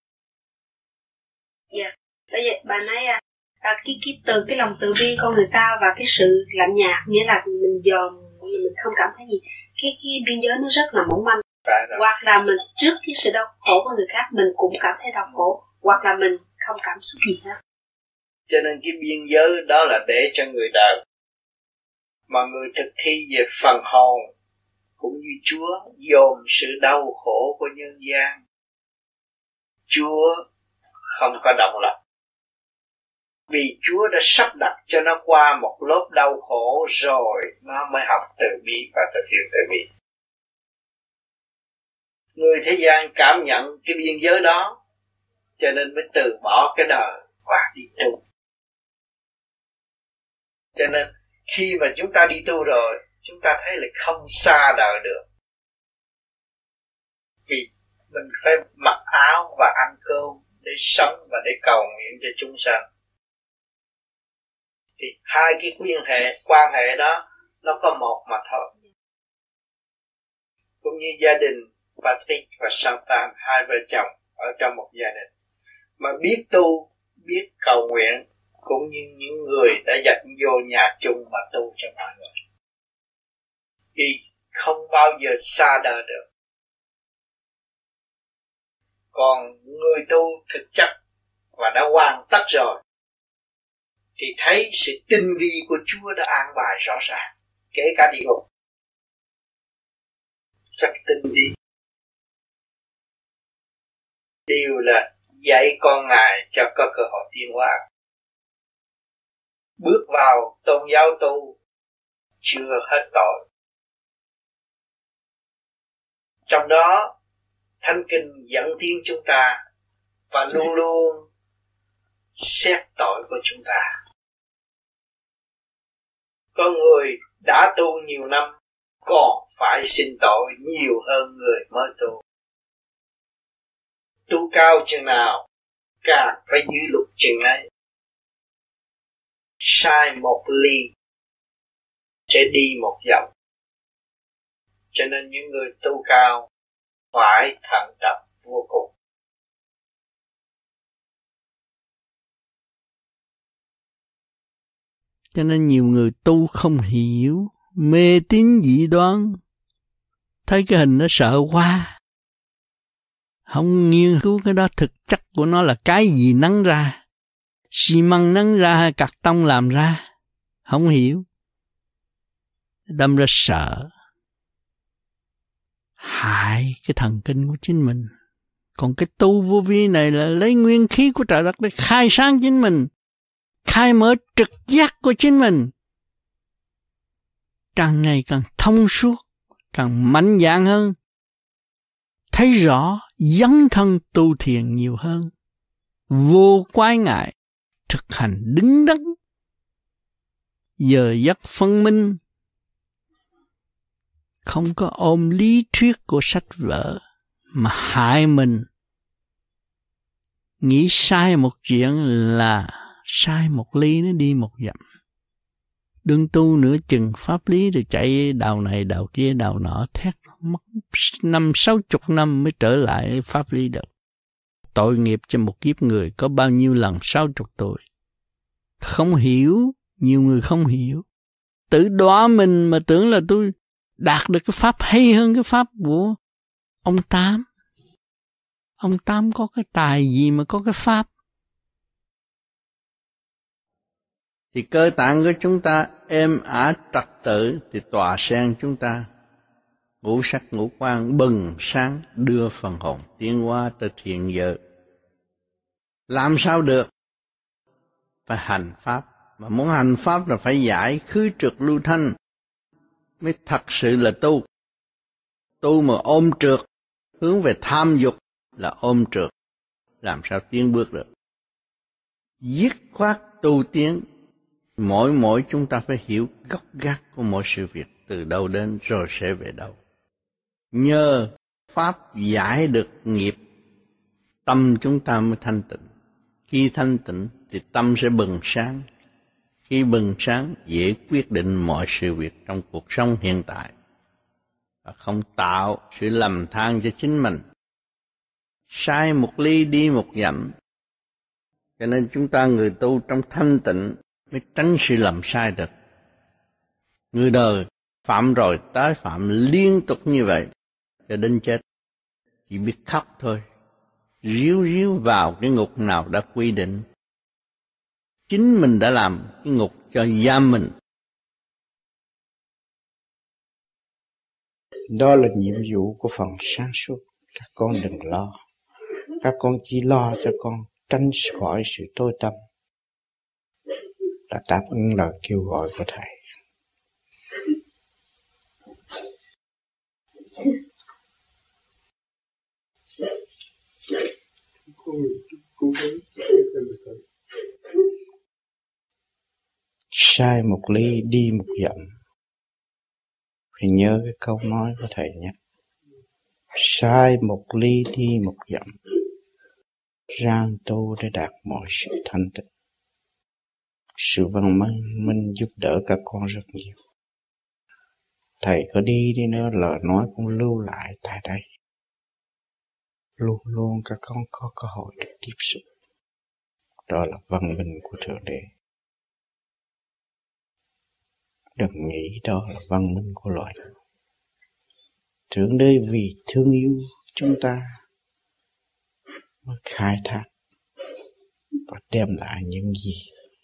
Dạ, bây giờ bà nói à, à, cái cái từ cái lòng từ bi con người ta và cái sự lạnh nhạt, nghĩa là mình dòm, mình không cảm thấy gì, cái cái biên giới nó rất là mỏng manh. Hoặc là mình trước cái sự đau khổ của người khác mình cũng cảm thấy đau khổ, hoặc là mình không cảm xúc gì hết. Cho nên cái biên giới đó là để cho người đời, mà người thực thi về phần hồn cũng như Chúa dồn sự đau khổ của nhân gian. Chúa không có động lòng, vì Chúa đã sắp đặt cho nó qua một lớp đau khổ rồi nó mới học từ bi và thực hiện từ bi. Người thế gian cảm nhận cái biên giới đó, cho nên mới từ bỏ cái đời và đi tu. Cho nên khi mà chúng ta đi tu rồi, chúng ta thấy là không xa đời được, vì mình phải mặc áo và ăn cơm để sống và để cầu nguyện cho chúng sanh. Thì hai cái quan hệ quan hệ đó nó có một mà thôi. Cũng như gia đình Patrick và Santan, hai vợ chồng ở trong một gia đình, mà biết tu, biết cầu nguyện, cũng như những người đã dắt vô nhà chung mà tu cho mọi người, thì không bao giờ xa đời được. Còn người tu thực chất và đã hoàn tất rồi thì thấy sự tinh vi của Chúa đã an bài rõ ràng, kể cả địa ngục rất tinh vi. Điều là dạy con Ngài cho có cơ hội tiến hóa. Bước vào tôn giáo tu chưa hết tội. Trong đó Thánh Kinh dẫn tiến chúng ta và luôn luôn xét tội của chúng ta. Có người đã tu nhiều năm còn phải xin tội nhiều hơn người mới tu. Tu cao chừng nào càng phải giữ luật chừng ấy. Sai một ly sẽ đi một dặm. Cho nên những người tu cao phải thận trọng vô cùng. Cho nên nhiều người tu không hiểu, mê tín dị đoan, thấy cái hình nó sợ quá, không nghiên cứu cái đó thực chất của nó là cái gì nắng ra, xi măng nắng ra hay cạc tông làm ra, không hiểu, đâm ra sợ, hại cái thần kinh của chính mình. Còn cái tu vô vi này là lấy nguyên khí của trời đất để khai sáng chính mình, khai mở trực giác của chính mình, càng ngày càng thông suốt, càng mạnh dạn hơn, thấy rõ, dấn thân tu thiền nhiều hơn, vô quái ngại, thực hành đứng đắn, giờ giấc phân minh, không có ôm lý thuyết của sách vở mà hại mình. Nghĩ sai một chuyện là sai một ly nó đi một dặm. Đừng tu nửa chừng pháp lý rồi chạy đào này đào kia đào nọ, thét mất năm sáu chục năm mới trở lại pháp lý được. Tội nghiệp cho một kiếp người có bao nhiêu lần sáu chục tuổi. Không hiểu, nhiều người không hiểu. Tự đọa mình mà tưởng là tôi đạt được cái pháp hay hơn cái pháp của ông Tám. Ông Tám có cái tài gì mà có cái pháp? Thì cơ tạng của chúng ta êm ả trật tự thì tòa sen chúng ta ngũ sắc ngũ quan bừng sáng đưa phần hồn tiến hóa tới thiện giới. Làm sao được? Phải hành pháp. Mà muốn hành pháp là phải giải khứ trượt lưu thanh mới thật sự là tu. Tu mà ôm trượt, hướng về tham dục là ôm trượt, làm sao tiến bước được? Dứt khoát tu tiến, mỗi mỗi chúng ta phải hiểu gốc gác của mỗi sự việc từ đâu đến rồi sẽ về đâu. Nhờ pháp giải được nghiệp, tâm chúng ta mới thanh tịnh. Khi thanh tịnh thì tâm sẽ bừng sáng. Khi bừng sáng dễ quyết định mọi sự việc trong cuộc sống hiện tại và không tạo sự lầm than cho chính mình. Sai một ly đi một dặm. Cho nên chúng ta người tu trong thanh tịnh mới tránh sự làm sai được. Người đời phạm rồi tái phạm liên tục như vậy cho đến chết, chỉ biết khóc thôi, ríu ríu vào cái ngục nào đã quy định. Chính mình đã làm cái ngục cho giam mình. Đó là nhiệm vụ của phần sáng suốt. Các con đừng lo. Các con chỉ lo cho con tránh khỏi sự tối tăm. Đã đáp ứng lời kêu gọi của Thầy. Sai một ly đi một dặm. Phải nhớ cái câu nói của Thầy nhé. Sai một ly đi một dặm. Rang tu để đạt mọi sự thanh tịnh. Sự văn minh, minh giúp đỡ các con rất nhiều. Thầy có đi đi nữa, lời nói cũng lưu lại tại đây. Luôn luôn các con có cơ hội được tiếp xúc. Đó là văn minh của Thượng Đế. Đừng nghĩ đó là văn minh của loài người. Thượng Đế vì thương yêu chúng ta mới khai thác và đem lại những gì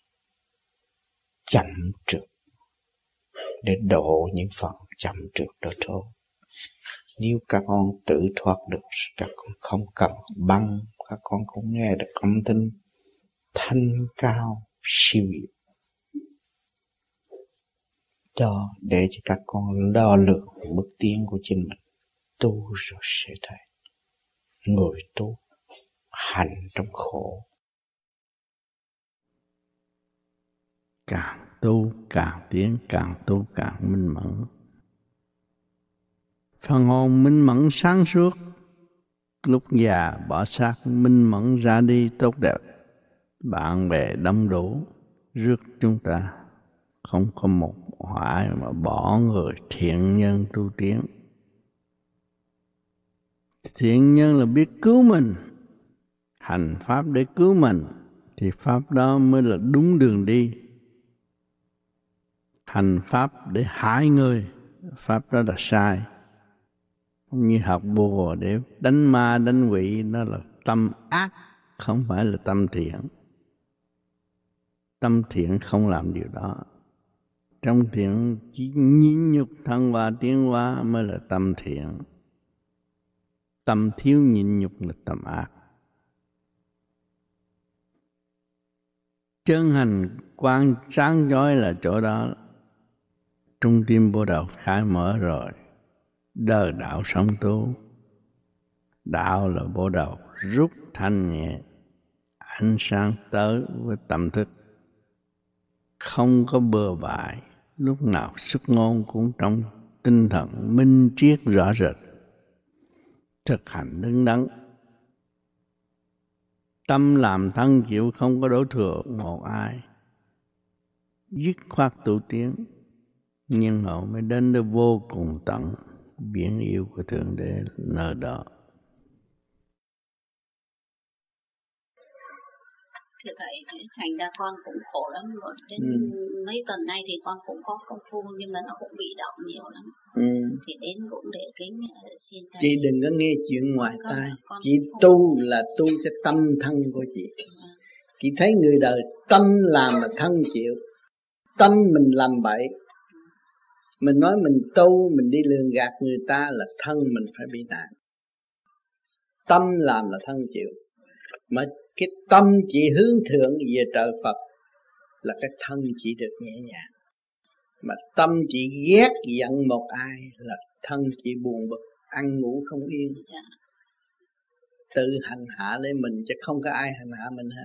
chậm trượt để độ những phần chậm trượt đó thôi. Nếu các con tự thoát được, các con không cần băng, các con cũng nghe được âm thanh thanh cao siêu việt. Đó để cho các con đo lường bước tiến của chính mình. Tu rồi sẽ thấy. Người tu hành trong khổ. Càng tu càng tiến, càng tu càng minh mẫn. Phần hồn minh mẫn sáng suốt, lúc già bỏ xác minh mẫn ra đi tốt đẹp. Bạn bè đông đủ, rước chúng ta. Không có một hoại mà bỏ người thiện nhân tu tiến. Thiện nhân là biết cứu mình, hành pháp để cứu mình, thì pháp đó mới là đúng đường đi. Hành pháp để hại người, pháp đó là sai. Như học bùa để đánh ma đánh quỷ, đó là tâm ác, không phải là tâm thiện. Tâm thiện không làm điều đó. Trong thiện chỉ nhịn nhục thăng hoa tiến hóa mới là tâm thiện. Tâm thiếu nhịn nhục là tâm ác. Chân hành quang sáng chói là chỗ đó. Trung tim Bồ Đạo khai mở rồi. Đời đạo sống tu. Đạo là Bồ Đạo rút thanh nhẹ. Ánh sáng tới với tâm thức. Không có bừa bãi. Lúc nào xuất ngôn cũng trong tinh thần minh triết rõ rệt. Thực hành đứng đắn. Tâm làm thân chịu không có đổ thừa một ai. Dứt khoát tu tiến. Nhưng họ mới đến đến vô cùng tận. Biển yêu của Thượng Đế nơi đó. Thưa Thầy, thành ra con cũng khổ lắm rồi. Đến ừ. mấy tuần nay thì con cũng có công phu nhưng mà nó cũng bị động nhiều lắm. Ừ. Thì đến cũng để kính xin Thầy. Chị đừng có nghe chuyện ngoài tai. Chị tu là tu cho tâm thân của chị. Ừ. Chị thấy người đời tâm làm mà thân chịu. Tâm mình làm bậy. Mình nói mình tu, mình đi lường gạt người ta là thân mình phải bị nạn. Tâm làm là thân chịu. Mà cái tâm chỉ hướng thượng về trời Phật là cái thân chỉ được nhẹ nhàng. Mà tâm chỉ ghét giận một ai là thân chỉ buồn bực, ăn ngủ không yên. Tự hành hạ lấy mình chứ không có ai hành hạ mình hết.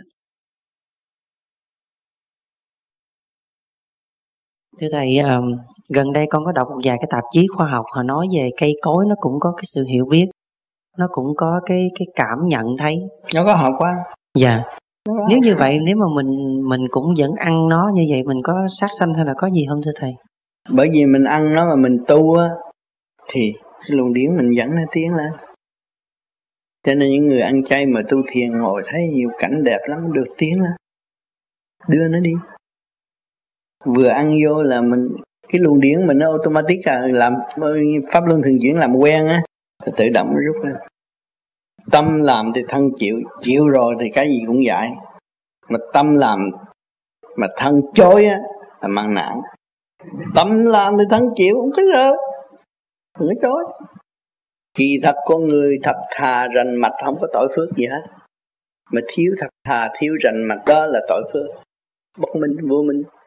Thưa Thầy, um, gần đây con có đọc một vài cái tạp chí khoa học, họ nói về cây cối nó cũng có cái sự hiểu biết, nó cũng có cái cái cảm nhận thấy. Nó có học quá. Dạ. Nếu như vậy, nếu mà mình mình cũng vẫn ăn nó như vậy, mình có sát sanh hay là có gì không thưa Thầy? Bởi vì mình ăn nó mà mình tu á, thì cái luồng điển mình dẫn nó tiến lên. Cho nên những người ăn chay mà tu thiền ngồi thấy nhiều cảnh đẹp lắm, được tiến lên. Đưa nó đi. Vừa ăn vô là mình, cái luồng điển mình nó automatic là làm pháp luân thường chuyển làm quen á, tự động nó rút lên. Tâm làm thì thân chịu, chịu rồi thì cái gì cũng dạy. Mà tâm làm mà thân chối á là mang nạn. Tâm làm thì thân chịu, không có đâu, đừng có chối. Kỳ thật con người thật thà rành mạch không có tội phước gì hết. Mà thiếu thật thà, thiếu rành mạch đó là tội phước. Bất minh, vô minh.